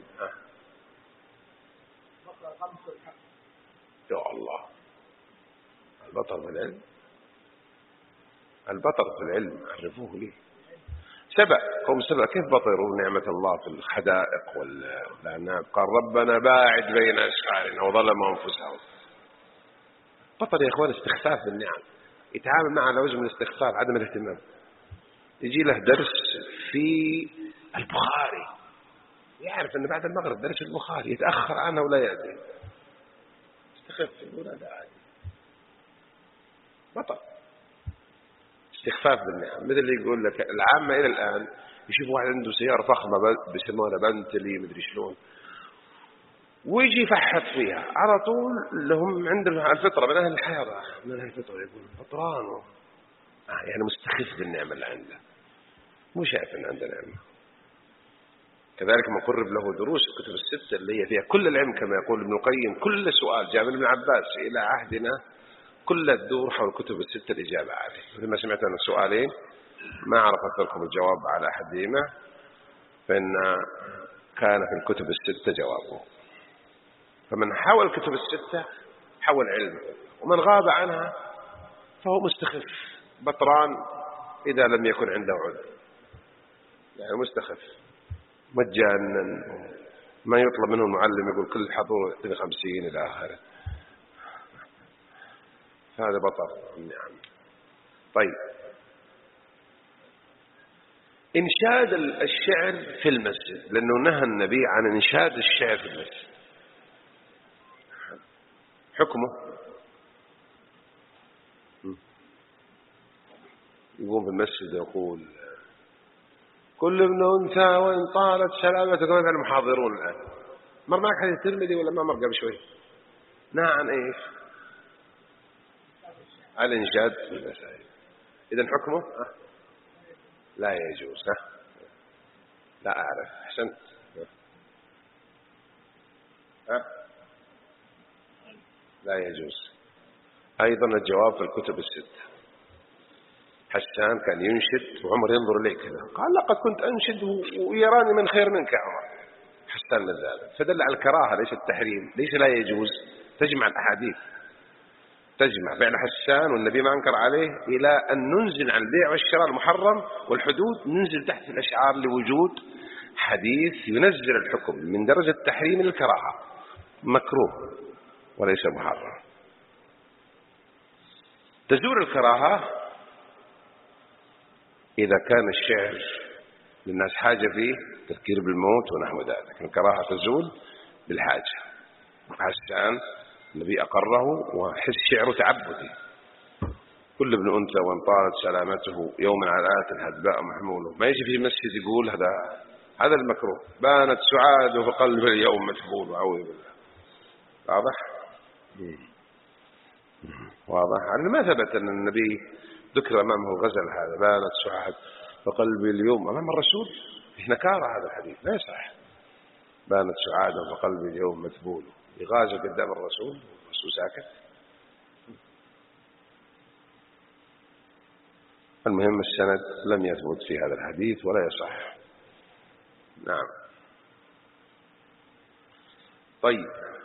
يا الله، البطر في العلم، البطر في العلم عرفوه لي. سبأ، قوم سبأ كيف بطروا نعمة الله في الحدائق والعناب؟ قال ربنا باعد بين أسفارنا وظلموا أنفسهم. بطر يا إخوان استخفاف بالنعم، يتعامل معه على وجه من الاستخفاف، عدم الاهتمام. يجي له درس في البخاري يعرف أن بعد المغرب درس البخاري يتأخر عنه ولا يأتي، استخف يقول هذا عادي، بطل استخفاف بالنعم. مثل اللي يقول لك العامة إلى الآن يشوف واحد عنده سيارة فخمة بيسموها بنتلي مدري شلون، ويجي يفحط فيها على طول، لهم عندهم الفطرة من أهل الحيرة، من أهل الفطرة يقول فطران آه يعني مستخف بالنعمة اللي عنده، مو شايف أن عنده نعمة. كذلك ما قرب له دروس الكتب الستة اللي هي فيها كل العلم، كما يقول ابن القيم كل سؤال جاء من ابن عباس إلى عهدنا كل الدور حول الكتب الستة الإجابة عليه. مثل ما سمعت أنا سؤالين ما عرفت لكم الجواب على أحدهما، فإن كان في الكتب الستة جوابه. فمن حول الكتب الستة حول علمه، ومن غاب عنها فهو مستخف بطران إذا لم يكن عنده عذر، يعني مستخف مجانا، ما يطلب منه المعلم يقول كل حضور يعطيني خمسين إلى آخره، هذا بطل النعم. طيب، إنشاد الشعر في المسجد، لأنه نهى النبي عن إنشاد الشعر في المسجد، حكمه يقوم في المسجد يقول كل ابن أنثى وإن طالت سلامتك، مثلا المحاضرون الآن مر معك حديث الترمذي ولا ما مر قبل شوي؟ نهى عن إيش؟ على الإنشاد في المساجد. إذن حكمه لا يجوز. ها؟ لا أعرف. أحسنت. ها؟ لا يجوز. أيضا الجواب في الكتب الستة. حسان كان ينشد وعمر ينظر إليه كذا، قال لقد كنت أنشد ويراني من خير منك يا عمر. حسان لذلك، فدل على الكراهة ليس التحريم، ليس لا يجوز، تجمع الأحاديث، تجمع فعل حسان والنبي ما أنكر عليه، إلى أن ننزل عن البيع والشراء المحرم والحدود، ننزل تحت الأشعار لوجود حديث ينزل الحكم من درجة التحريم للكراهة، مكروه وليس محرم. تزول الكراهة إذا كان الشعر للناس حاجة فيه، تذكير بالموت ونحو ذلك، الكراهة تزول بالحاجة. حسان النبي أقره وحس شعره تعبدي، كل ابن أنثى وإن طالت سلامته يوما على آت الهدباء محموله، ما يجي في المسجد يقول هذا هذا المكروه، بانت سعاده في قلب اليوم مجبول، أعوذ بالله. واضح؟ واضح؟ يعني ما ثبت أن النبي ذكر أمامه الغزل هذا بانت سعاد فقلبي اليوم أمام الرسول، إحنا كاره هذا الحديث لا يصح. بانت سعادة فقلبي اليوم مذبول، يغازل قدام الرسول والرسول ساكت. المهم السند لم يثبت في هذا الحديث ولا يصح. نعم. طيب،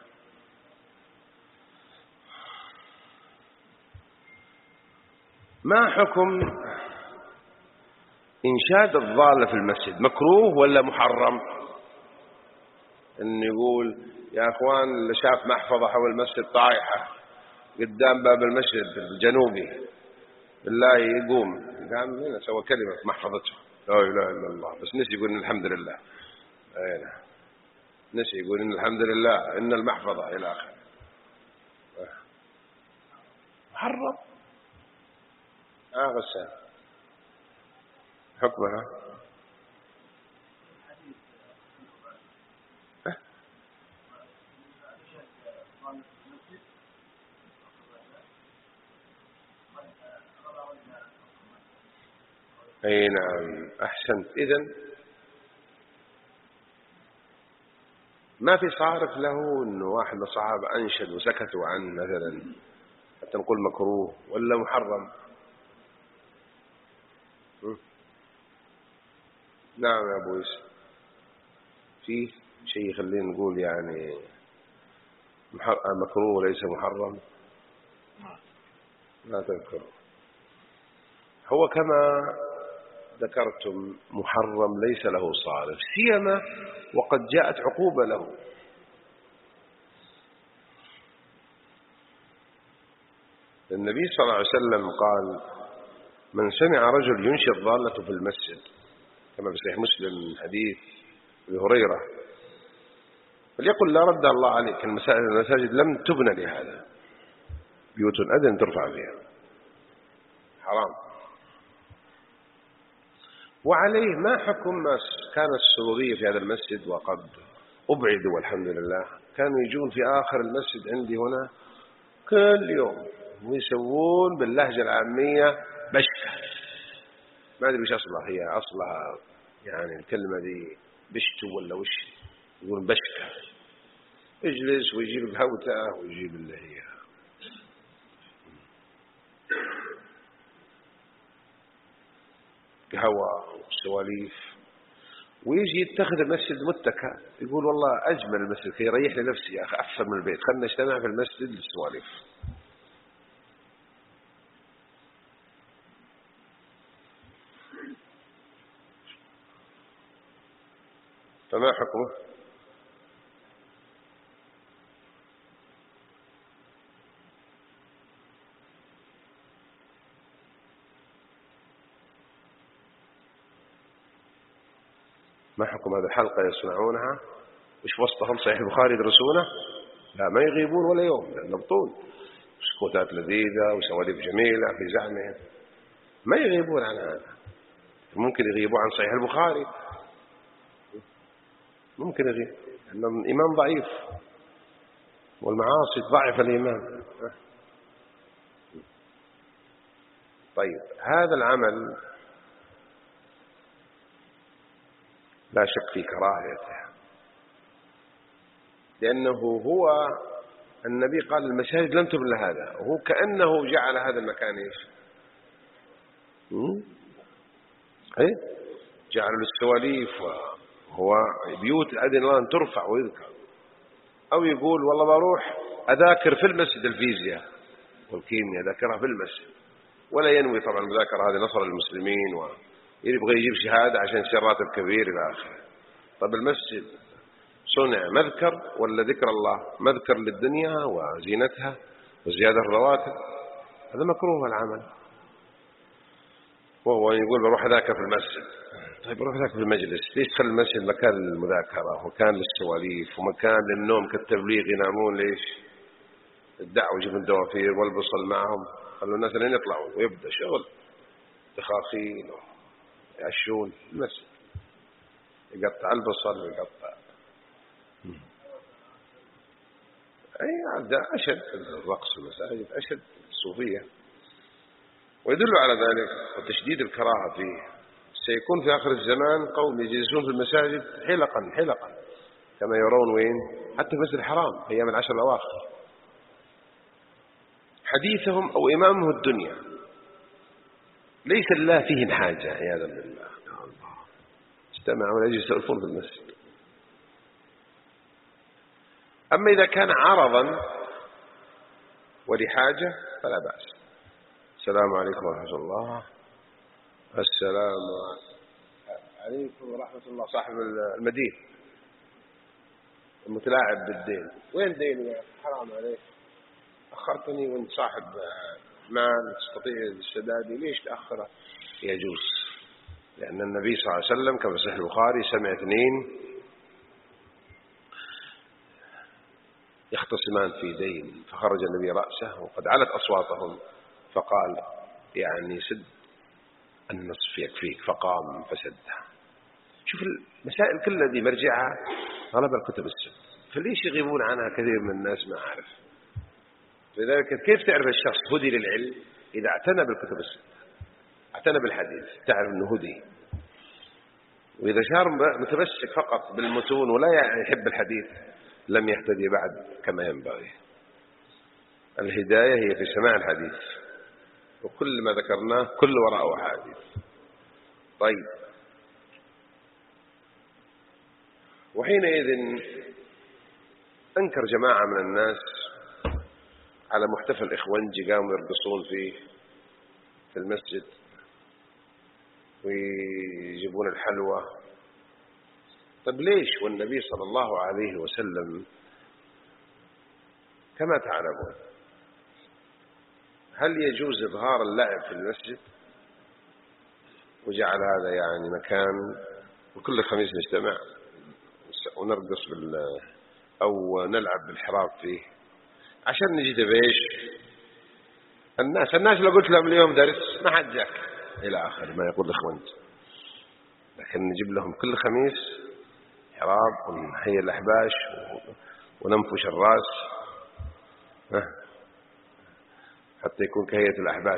ما حكم إنشاد الضالة في المسجد؟ مكروه ولا محرم؟ إن يقول يا أخوان اللي شاف محفظة حول المسجد طايحة قدام باب المسجد الجنوبي بالله يقوم، قام هنا سوى كلمة في محفظته لا إله إلا الله، بس نسي يقول إن الحمد لله، أين نسي يقول إن الحمد لله إن المحفظة إلى آخره. محرم. آه غسان حكمها أه؟ أي نعم أحسنت. إذن ما في صارف له إنه واحد من الصحابة أنشد وسكتوا عنه مثلا حتى نقول مكروه ولا محرم؟ نعم يا أبو يوسف، في شيء يخلينا نقول يعني مكروه وليس محرم؟ لا تذكر. هو كما ذكرتم محرم ليس له صارف، سيما وقد جاءت عقوبة له. النبي صلى الله عليه وسلم قال من سمع رجل ينشد ضالته في المسجد، كما في صحيح مسلم من حديث أبي هريرة فليقل لا رد الله عليك، المساجد لم تبنى لهذا، بيوت أذن ترفع فيها، حرام. وعليه ما حكم ما كان السرورية في هذا المسجد وقد أبعدوا والحمد لله، كانوا يجون في آخر المسجد عندي هنا كل يوم ويسوون باللهجة العامية بشكة، ما أدري وش أصلها، هي أصلها يعني الكلمة دي بشتو ولا وش، يقولون بشكة، اجلس ويجيب الهوتة ويجيب اللي هي قهوة وسواليف، ويجي يتخذ المسجد متكأ، يقول والله أجمل المسجد كي يريح لنفسي يا أخي أكثر من البيت، خلنا نجتمع في المسجد للسواليف. فما حكمه؟ ما حكم هذه الحلقة يصنعونها وش وسطهم صحيح البخاري يدرسونه؟ لا ما يغيبون ولا يوم، لأنه بطول سكوتات لذيذة وسواليف جميلة في زعمهم، ما يغيبون عن هذا. ممكن يغيبوا عن صحيح البخاري، ممكن يغيب لأنه إمام ضعيف والمعاصي ضعف الإيمان. طيب هذا العمل لا شك في كراهيته، لأنه هو النبي قال المساجد لم تبنى لهذا، وهو كأنه جعل هذا المكان إيش؟ إيه؟ جعل للسواليف، وهو بيوت أذن الله أن ترفع ويذكر، أو يقول والله بروح أذاكر في المسجد الفيزياء والكيمياء ذاكرها في المسجد، ولا ينوي طبعا المذاكرة هذه نصر للمسلمين ويبغى يجيب شهادة عشان يصير راتب كبير إلى آخره. طب المسجد صنع مذكر ولا ذكر الله؟ مذكر للدنيا وزينتها وزيادة الرواتب، هذا مكروه العمل. وهو يقول بروح أذاكر في المسجد، طيب بروح أذاكر في المجلس، ليش تخلي المسجد مكان للمذاكرة ومكان للسواليف ومكان للنوم كالتبليغ ينامون؟ ليش الدعوة يجيبون الدوافير والبصل معهم، خلوا الناس لين يطلعون ويبدأ شغل دخاخين يعشون المسجد، يقطع البصل ويقطع أي هذا أشد الرقص في المساجد، أشد الصوفية، ويدل على ذلك وتشديد الكراهة فيه. سيكون في آخر الزمان قوم يجلسون في المساجد حلقا حلقا كما يرون وين حتى في المسجد الحرام أيام العشر الأواخر، حديثهم أو إمامه الدنيا، ليس الله فيهم حاجة عياذا بالله، استمعوا ولا يجلس يسولفون في المسجد. أما إذا كان عرضا ولحاجة فلا بأس. السلام عليكم ورحمة الله. السلام عليكم ورحمة الله. صاحب المدين المتلاعب بالدين، وين ديني يا حرام عليك، أخرتني وانت صاحب مال تستطيع السداد، ليش تأخره؟ يجوز، لأن النبي صلى الله عليه وسلم كما صحيح البخاري سمع اثنين يختصمان في دين، فخرج النبي رأسه وقد علت أصواتهم فقال يعني سد النصف يكفيك، فقام فسدها. شوف المسائل كلها دي مرجعها طلب الكتب الست، فليش يغيبون عنها كثير من الناس؟ ما أعرف. لذلك كيف تعرف الشخص هدي للعلم؟ إذا اعتنى بالكتب الست، اعتنى بالحديث، تعرف أنه هدي. وإذا شار متمسك فقط بالمتون ولا يحب الحديث لم يهتدي بعد كما ينبغي. الهداية هي في سماع الحديث، وكل ما ذكرناه كل وراءه حديث. طيب، وحينئذ أنكر جماعة من الناس على محتفى الإخوانجي، قاموا يرقصون فيه في المسجد ويجيبون الحلوى. طيب ليش والنبي صلى الله عليه وسلم كما تعلمون هل يجوز إظهار اللعب في المسجد؟ وجعل هذا يعني مكان وكل خميس نجتمع ونرقص أو نلعب بالحراب فيه عشان نجذب إيش الناس. الناس لو قلت لهم اليوم درس ما حد جاك إلى آخر ما يقول الإخوان. لكن نجيب لهم كل خميس حراب ونحيي الأحباش وننفش الرأس حتى يكون كهيئة الأحباش.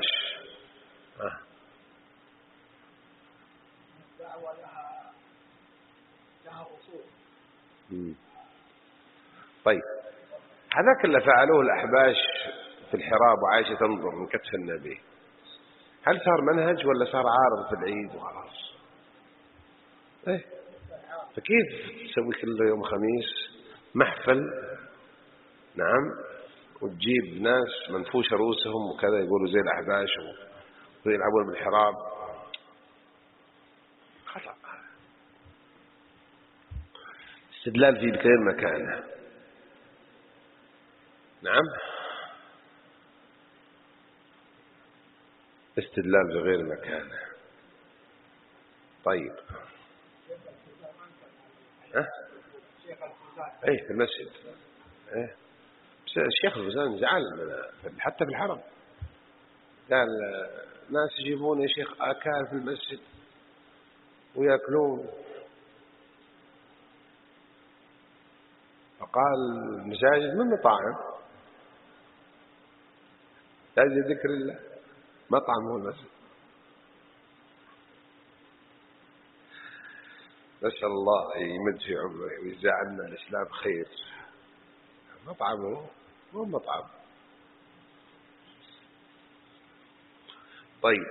طيب هذاك اللي فعلوه الأحباش في الحراب وعائشة تنظر من كتف النبي، هل صار منهج ولا صار عارض في العيد وخلاص؟ ايه فكيف تسوي كل يوم خميس محفل نعم وتجيب ناس منفوش رؤوسهم وكذا يقولوا زي الأحباش ويلعبون بالحراب؟ خطأ. استدلال في بغير مكانه. نعم استدلال بغير مكانه. طيب ها ايه في المسجد ايه الشيخ الفوزان زعل من حتى في الحرم قال ناس يجيبون يا شيخ اكل في المسجد وياكلون، فقال المساجد من مطاعم لازم ذكر الله، مطعم هو المسجد. نسأل الله يمد في عمره ويجعلنا الإسلام خير. مطعمه مو مطعم. طيب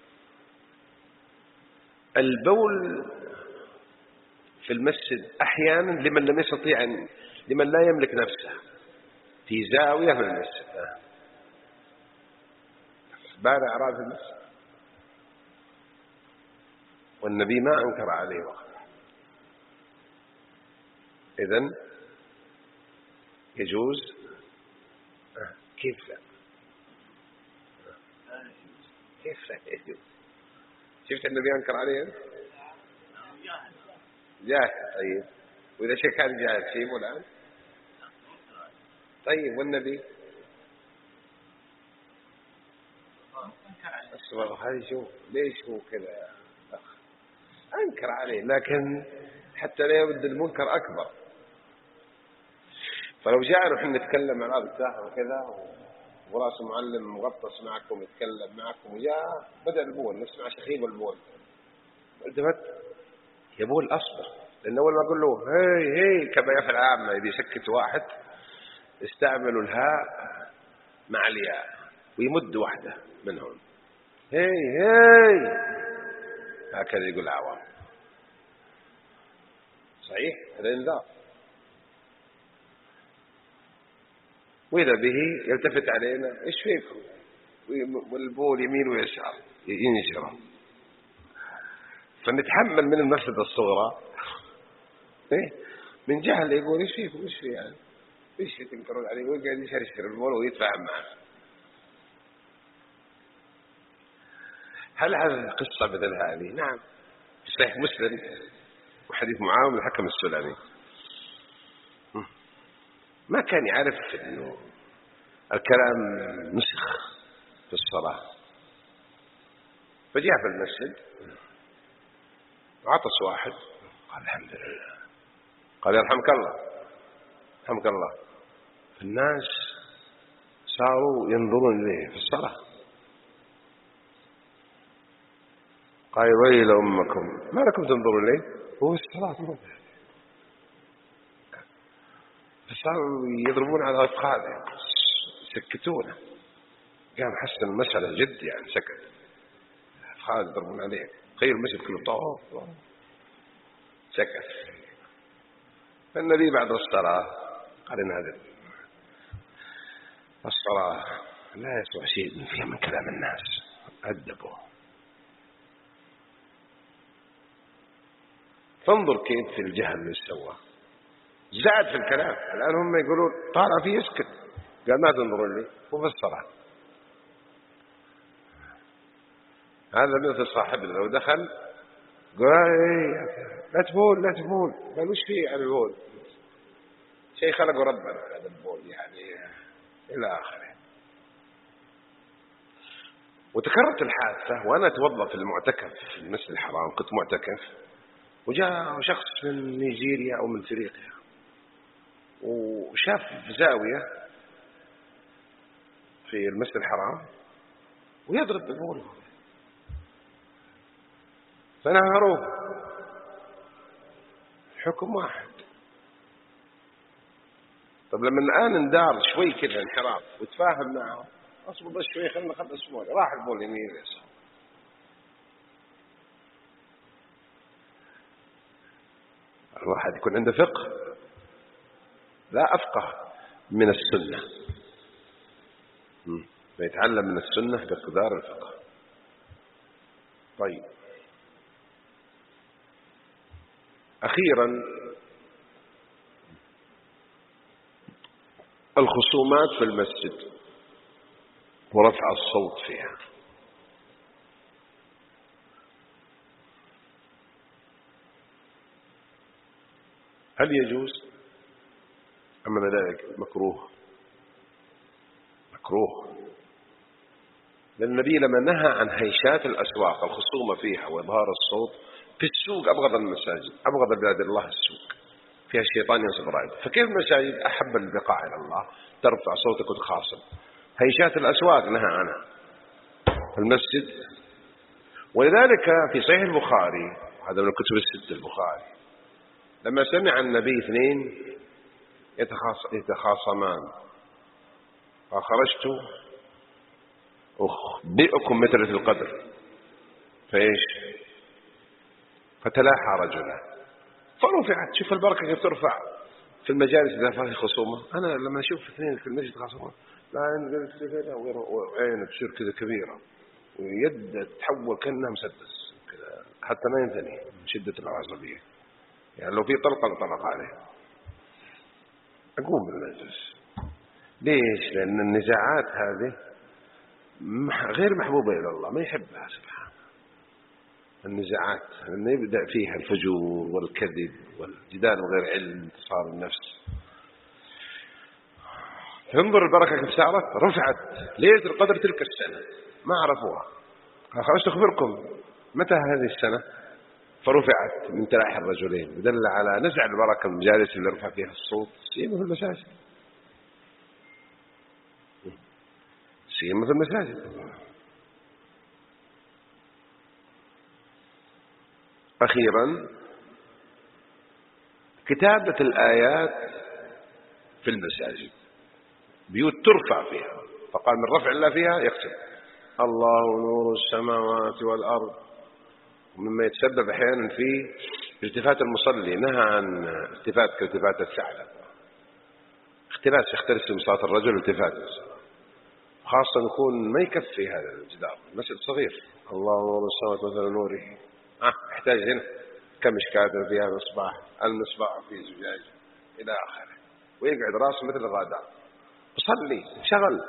البول في المسجد أحيانا لمن لم يستطيع أن لمن لا يملك نفسه في زاوية من المسجد بارع أراد في المسجد والنبي ما أنكر عليه وقت. إذن يجوز. كيف لا كيف لا يجوز؟ شفت النبي أنكر عليه جاهل. طيب وإذا شيء كان جاهل شيء الآن طيب والنبي أصبر هذه شو ليش هو كذا يا أخ أنكر عليه لكن حتى لا يبدو المنكر أكبر. فلو جاء نحن نتكلم مع بعض الساحة وكذا ورأس معلم مغطس معكم يتكلم معكم وجاء بدأ البول نسمع شخيب البول التفت يبول أصبر، لأن أول ما أقول له هي هي كما يفعل عامة إذا يسكت واحد استعملوا الهاء مع الياء ويمد واحدة منهم هي هي هكذا يقول العوام. صحيح هذا انذار. وإذا به يلتفت علينا إيش فيكم والبول يمين ويسار ينشره، فنتحمل من المفسدة الصغرى إيه من جهل يقول إيش فيكم إيش في يعني إيش تنكرون عليه ويقعد يشرشر البول ويتفاهم معه. هل هذه القصة مثل هذه؟ نعم في صحيح مسلم وحديث معاوية الحكم السلمي ما كان يعرف إنه الكلام نسخ في الصلاة، فجاء في المسجد وعطس واحد قال الحمد لله قال يرحمك الله يرحمك الله. الناس صاروا ينظرون إليه في الصلاة قال ويل أمكم ما لكم تنظرون إليه هو الصلاة مو فصاروا يضربون على أفخاذه سكتونه قام حسن المسألة جد يعني سكت أفخاذ يضربون عليه خير المسجد كله طوف سكت. فالنبي بعد الصلاة قال إن هذا الصلاة لا يسوى شيء فيها من كلام الناس أدبوا. فانظر كيف في الجهل اللي سواه زاد في الكلام. الآن هم يقولون طالع فيه يسكت قال ما تنظرون لي هو في الصلاة. هذا مثل صاحبنا لو دخل قال ايه لا تبول لا تبول قال وش فيه على البول شيء خلقه ربنا هذا البول يعني إلى آخره. وتكررت الحادثة وأنا أتوضأ في المعتكف في المسجد الحرام، كنت معتكف، وجاء شخص من نيجيريا أو من أفريقيا وشاف في زاوية في المسجد الحرام ويضرب بالبول، فنهروه. الحكم واحد. طب لما الآن اندار شوي كذا انحراف وتفاهم معه، اصبر بس شوي خلنا نخلص بول، راح البول يمين يسار. الواحد يكون عنده فقه، لا أفقه من السنة، فيتعلم من السنة بقدار الفقه. طيب، أخيرا الخصومات في المسجد ورفع الصوت فيها. هل يجوز أم أن ذلك مكروه؟ مكروه، لأن النبي لما نهى عن هيشات الأسواق الخصومة فيها وإظهار الصوت في السوق، أبغض المساجد، أبغض بلاد الله السوق فيها الشيطان ينصب رائد، فكيف المساجد أحب البقاع إلى الله ترفع صوتك وتخاصم؟ هيشات الأسواق نهى عنها في المسجد. ولذلك في صحيح البخاري، هذا من الكتب الستة البخاري، لما سمع النبي اثنين يتخاصمان فخرجت أخبئكم مثل القدر، فإيش؟ فتلاحى رجلا فرفعت. شوف البركة كيف ترفع في المجالس إذا فيها خصومة. أنا لما أشوف اثنين في المسجد خاصمة لا ينزل كذا وعينه تصير كذا كبيرة ويد تحول كأنها مسدس كذا حتى ما ينثني من شدة العصبية، يعني لو في طلقة لطلق عليه. أقوم بالمجلس. ليش؟ لأن النزاعات هذه غير محبوبة إلى الله، ما يحبها سبحانه. النزاعات لأنه يبدأ فيها الفجور والكذب والجدال وغير علم انتصار النفس. انظر البركة كيف صارت، رفعت ليلة القدر تلك السنة ما عرفوها. خلاص أخبركم متى هذه السنة، فرفعت من تلاحي الرجلين، ودل على نزع البركة من المجالس اللي رفع فيها الصوت. سيما في المساجد، سيما في المساجد. أخيرا كتابة الآيات في المساجد، بيوت ترفع فيها، فقال من رفع الله فيها يكتب الله نور السماوات والأرض. ومما يتسبب أحيانا في التفات المصلي، نهى عن التفات كالتفات الثعلب، اختلاس يختلس بصلاة الرجل التفات، خاصة يكون ما يكفي هذا الجدار، مسجد صغير. الله نور السماوات مثل نوره، آه يحتاج هنا كم مشكاة فيها مصباح، المصباح في زجاج إلى آخره، ويقعد راسه مثل الغادة وصلي شغل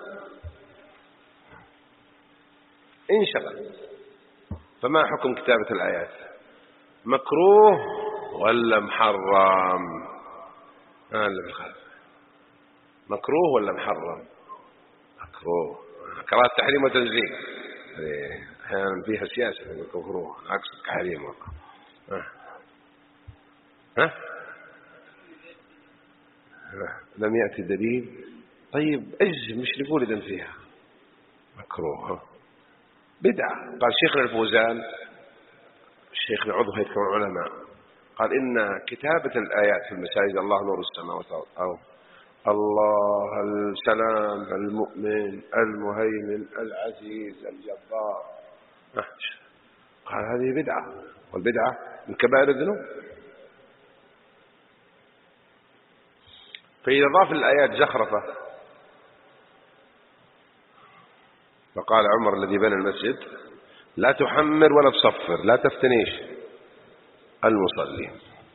انشغل. فما حكم كتابة الآيات؟ مكروه ولا محرم؟ آه اللي بالخلف مكروه ولا محرم؟ مكروه. كراهة تحريم وتنزيل أحيانا فيها سياسة مكروه، عكس التحريم والله. ها ها لم يأتي دليل. طيب ايش مش نقول إذن فيها مكروه بدعة؟ قال شيخنا الفوزان الشيخنا عضو هيئة العلماء قال إن كتابة الآيات في المساجد الله نور السماوات أو الله السلام المؤمن المهيمن العزيز الجبار، قال هذه بدعة، والبدعة من كبائر الذنوب. فإذا ضاف الآيات زخرفة، فقال عمر الذي بنى المسجد لا تحمر ولا تصفر، لا تفتنيش المصلي.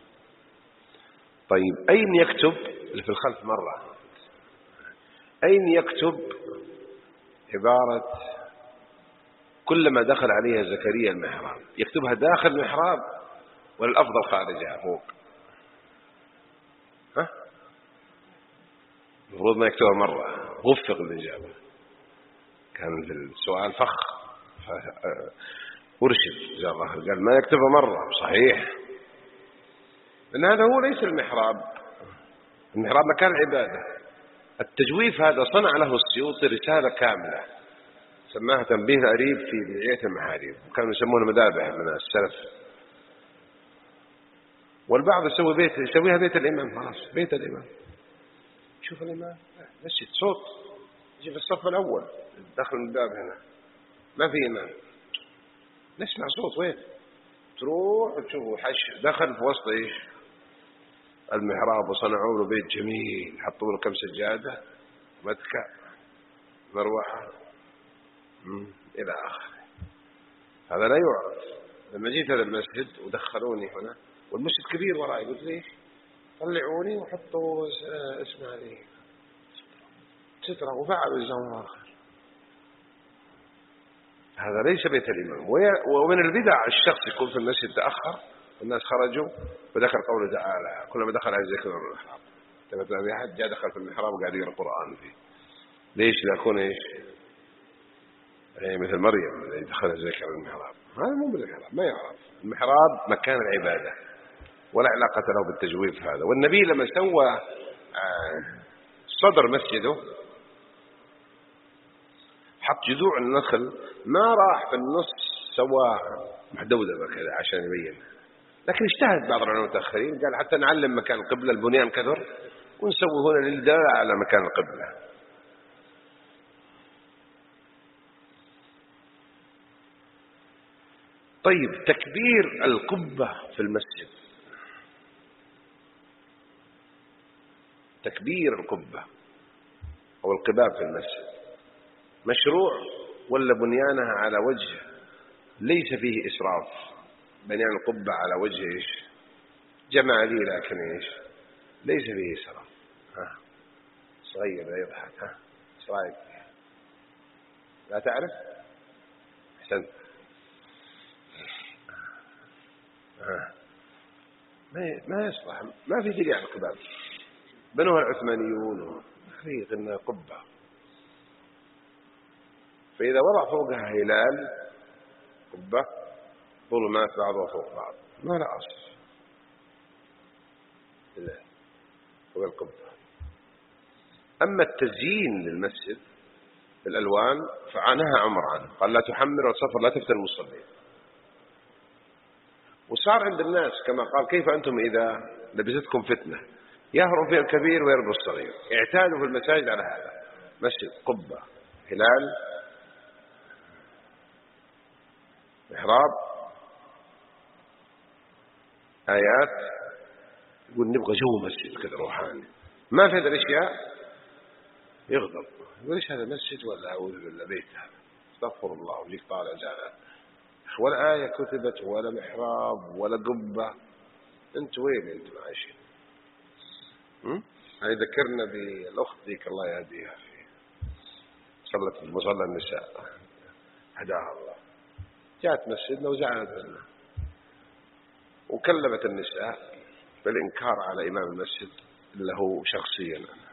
طيب أين يكتب اللي في الخلف مرة، أين يكتب عبارة كلما دخل عليها زكريا المحراب، يكتبها داخل المحراب ولا الأفضل خارجها فوق؟ ها؟ المفروض ما يكتبها مرة، وفق الإجابة، كان في السؤال فخ أرشد جزاه الله، قال ما يكتبها مرة. صحيح، لأن هذا هو ليس المحراب. المحراب مكان العبادة. التجويف هذا صنع له السيوطي رسالة كاملة سماها تنبيه الأريب في بداية المحاريب، وكانوا يسمونه مذابح من السلف. والبعض يسوي بيت، يسويها بيت الإمام، خلاص بيت الإمام. شوف الإمام مسجد صوت يجي في الصف الأول داخل من الباب هنا ما في إمام، نسمع صوت وين، تروح وتشوفه حش دخل في وسط إيش المحراب، وصنعوا له بيت جميل، حطوا له كم سجادة، متكأ، مروحة، إلى آخره. هذا لا يعرف. لما جيت هذا المسجد ودخلوني هنا والمسجد كبير وراي، قلت ليش طلعوني وحطوا اسمها لي سترة وفعلوا جزاهم الله خير. هذا ليس بيت الإمام. ومن البدع الشخص يكون في المسجد تأخر والناس خرجوا فذكر قوله تعالى كلما دخل عليه ذكر المحراب، تبت أحد جاء دخل في المحراب وقاعد يقرأ القرآن فيه. ليش يكون إيش يعني مثل مريم اللي دخل ذكر المحراب؟ هذا مو بالمحراب، ما يعرف. المحراب مكان العبادة ولا علاقة له بالتجويف هذا. والنبي لما سوى صدر مسجده حط جذوع النخل، ما راح في النص سواها محدودة كذا عشان يبين، لكن اجتهد بعض العلماء المتأخرين قال حتى نعلم مكان القبلة، البنيان كثر ونسوي هنا للدلالة على مكان القبلة. طيب، تكبير القبة في المسجد، تكبير القبة أو القباب في المسجد مشروع ولا بنيانها على وجه ليس فيه إسراف؟ بنيان القبة على وجه إيش جمالي، لكن إيش ليس فيه إسراف. ها صغير لا يضحك، ها ايش رايك؟ لا تعرف؟ أحسنت. ها ما ما يصلح، ما في دليل على القباب. بنوها العثمانيون في قلنا قبة، فإذا وضع فوقها هلال قبة ظلمات بعضها فوق بعض ما لا أصل فوق القبة. أما التزيين للمسجد بالألوان فعناها عمر عنه، قال لا تحمر والصفر لا تفتن المصلين. وصار عند الناس كما قال كيف أنتم إذا لبستكم فتنة يهرم فيها الكبير ويربو الصغير. اعتادوا في المساجد على هذا، مسجد قبة هلال محراب آيات، يقول نبغى جو مسجد كذا روحاني، ما في هذه الأشياء يغضب، يقول إيش هذا مسجد ولا أعوذ بالله بيت هذا، استغفر الله ويجيك طالع جالس، ولا آية كتبت ولا محراب ولا قبة، أنت وين أنت عايشين؟ هاي ذكرنا بالأخت ذيك الله يهديها في صلت مصلى النساء هداها الله، جاءت مسجدنا وزعلت لنا وكلمت النساء بالإنكار على إمام المسجد اللي هو شخصيا أنا.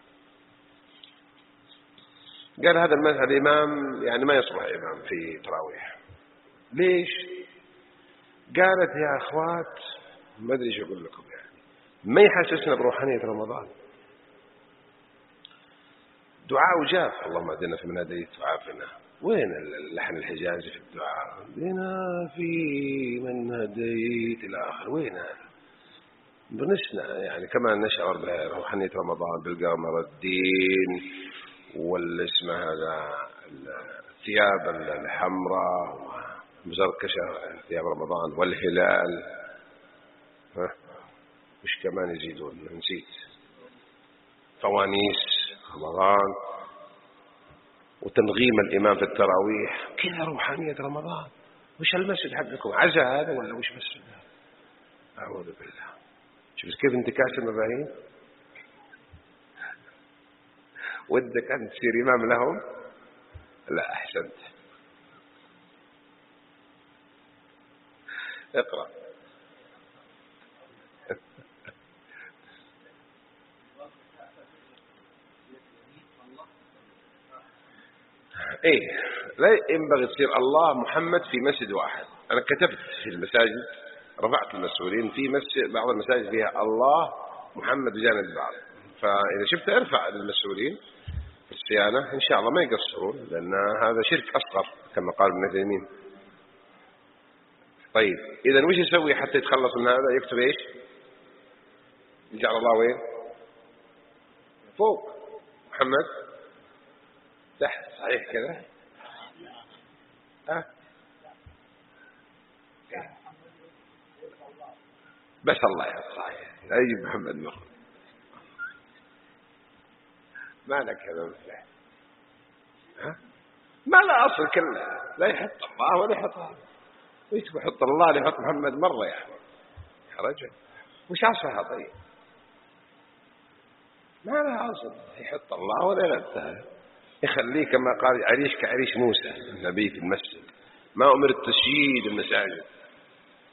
قال هذا المذهب الإمام يعني ما يصلح إمام في تراويح. ليش؟ قالت يا أخوات ما أدري إيش أقول لكم، يعني ما يحسسنا بروحانية رمضان. دعاء جاف اللهم اهدنا فيمن هديت وعافنا، وين اللحن الحجازي في الدعاء؟ هنا في من هديت إلى آخر، وين هذا؟ بنسنا يعني كما نشعر بروحانية رمضان بالقمر الدين والاسم هذا الثياب الحمراء مزركشة ثياب رمضان والهلال، ها وش كمان يزيدون نسيت، فوانيس رمضان وتنغيم الإمام في التراويح، كذا روحانية رمضان. وش المسجد حقكم عزا هذا ولا وش مسجد هذا؟ أعوذ بالله. شوف كيف انتكاس المفاهيم. ودك أن تصير إمام لهم؟ لا أحسنت. اقرأ. ايه لا ينبغي تصير الله محمد في مسجد واحد. انا كتبت في المساجد، رفعت المسؤولين في مسجد، بعض المساجد فيها الله محمد بجانب بعض، فاذا شفت ارفع للمسؤولين في الصيانه ان شاء الله ما يقصرون، لان هذا شرك اصغر كما قال ابن عثيمين. طيب اذا وش يسوي حتى يتخلص من هذا؟ يكتب ايش؟ يجعل الله وين؟ فوق، محمد تحت، صحيح كذا؟ أه؟ بس الله يحفظ، صحيح، لا يجيب محمد مرة، ما لك هذا مثله، ها؟ ما لا أصل كله، لا يحط الله ولا يحط هذا، ويتبع يحط الله لا يحط محمد مرة يا يا رجل، وش أصلها طيب؟ ما لها أصل يحط الله ولا يغثها، يخليه كما قال عريش كعريش موسى النبي في المسجد، ما أمر التشييد المساجد.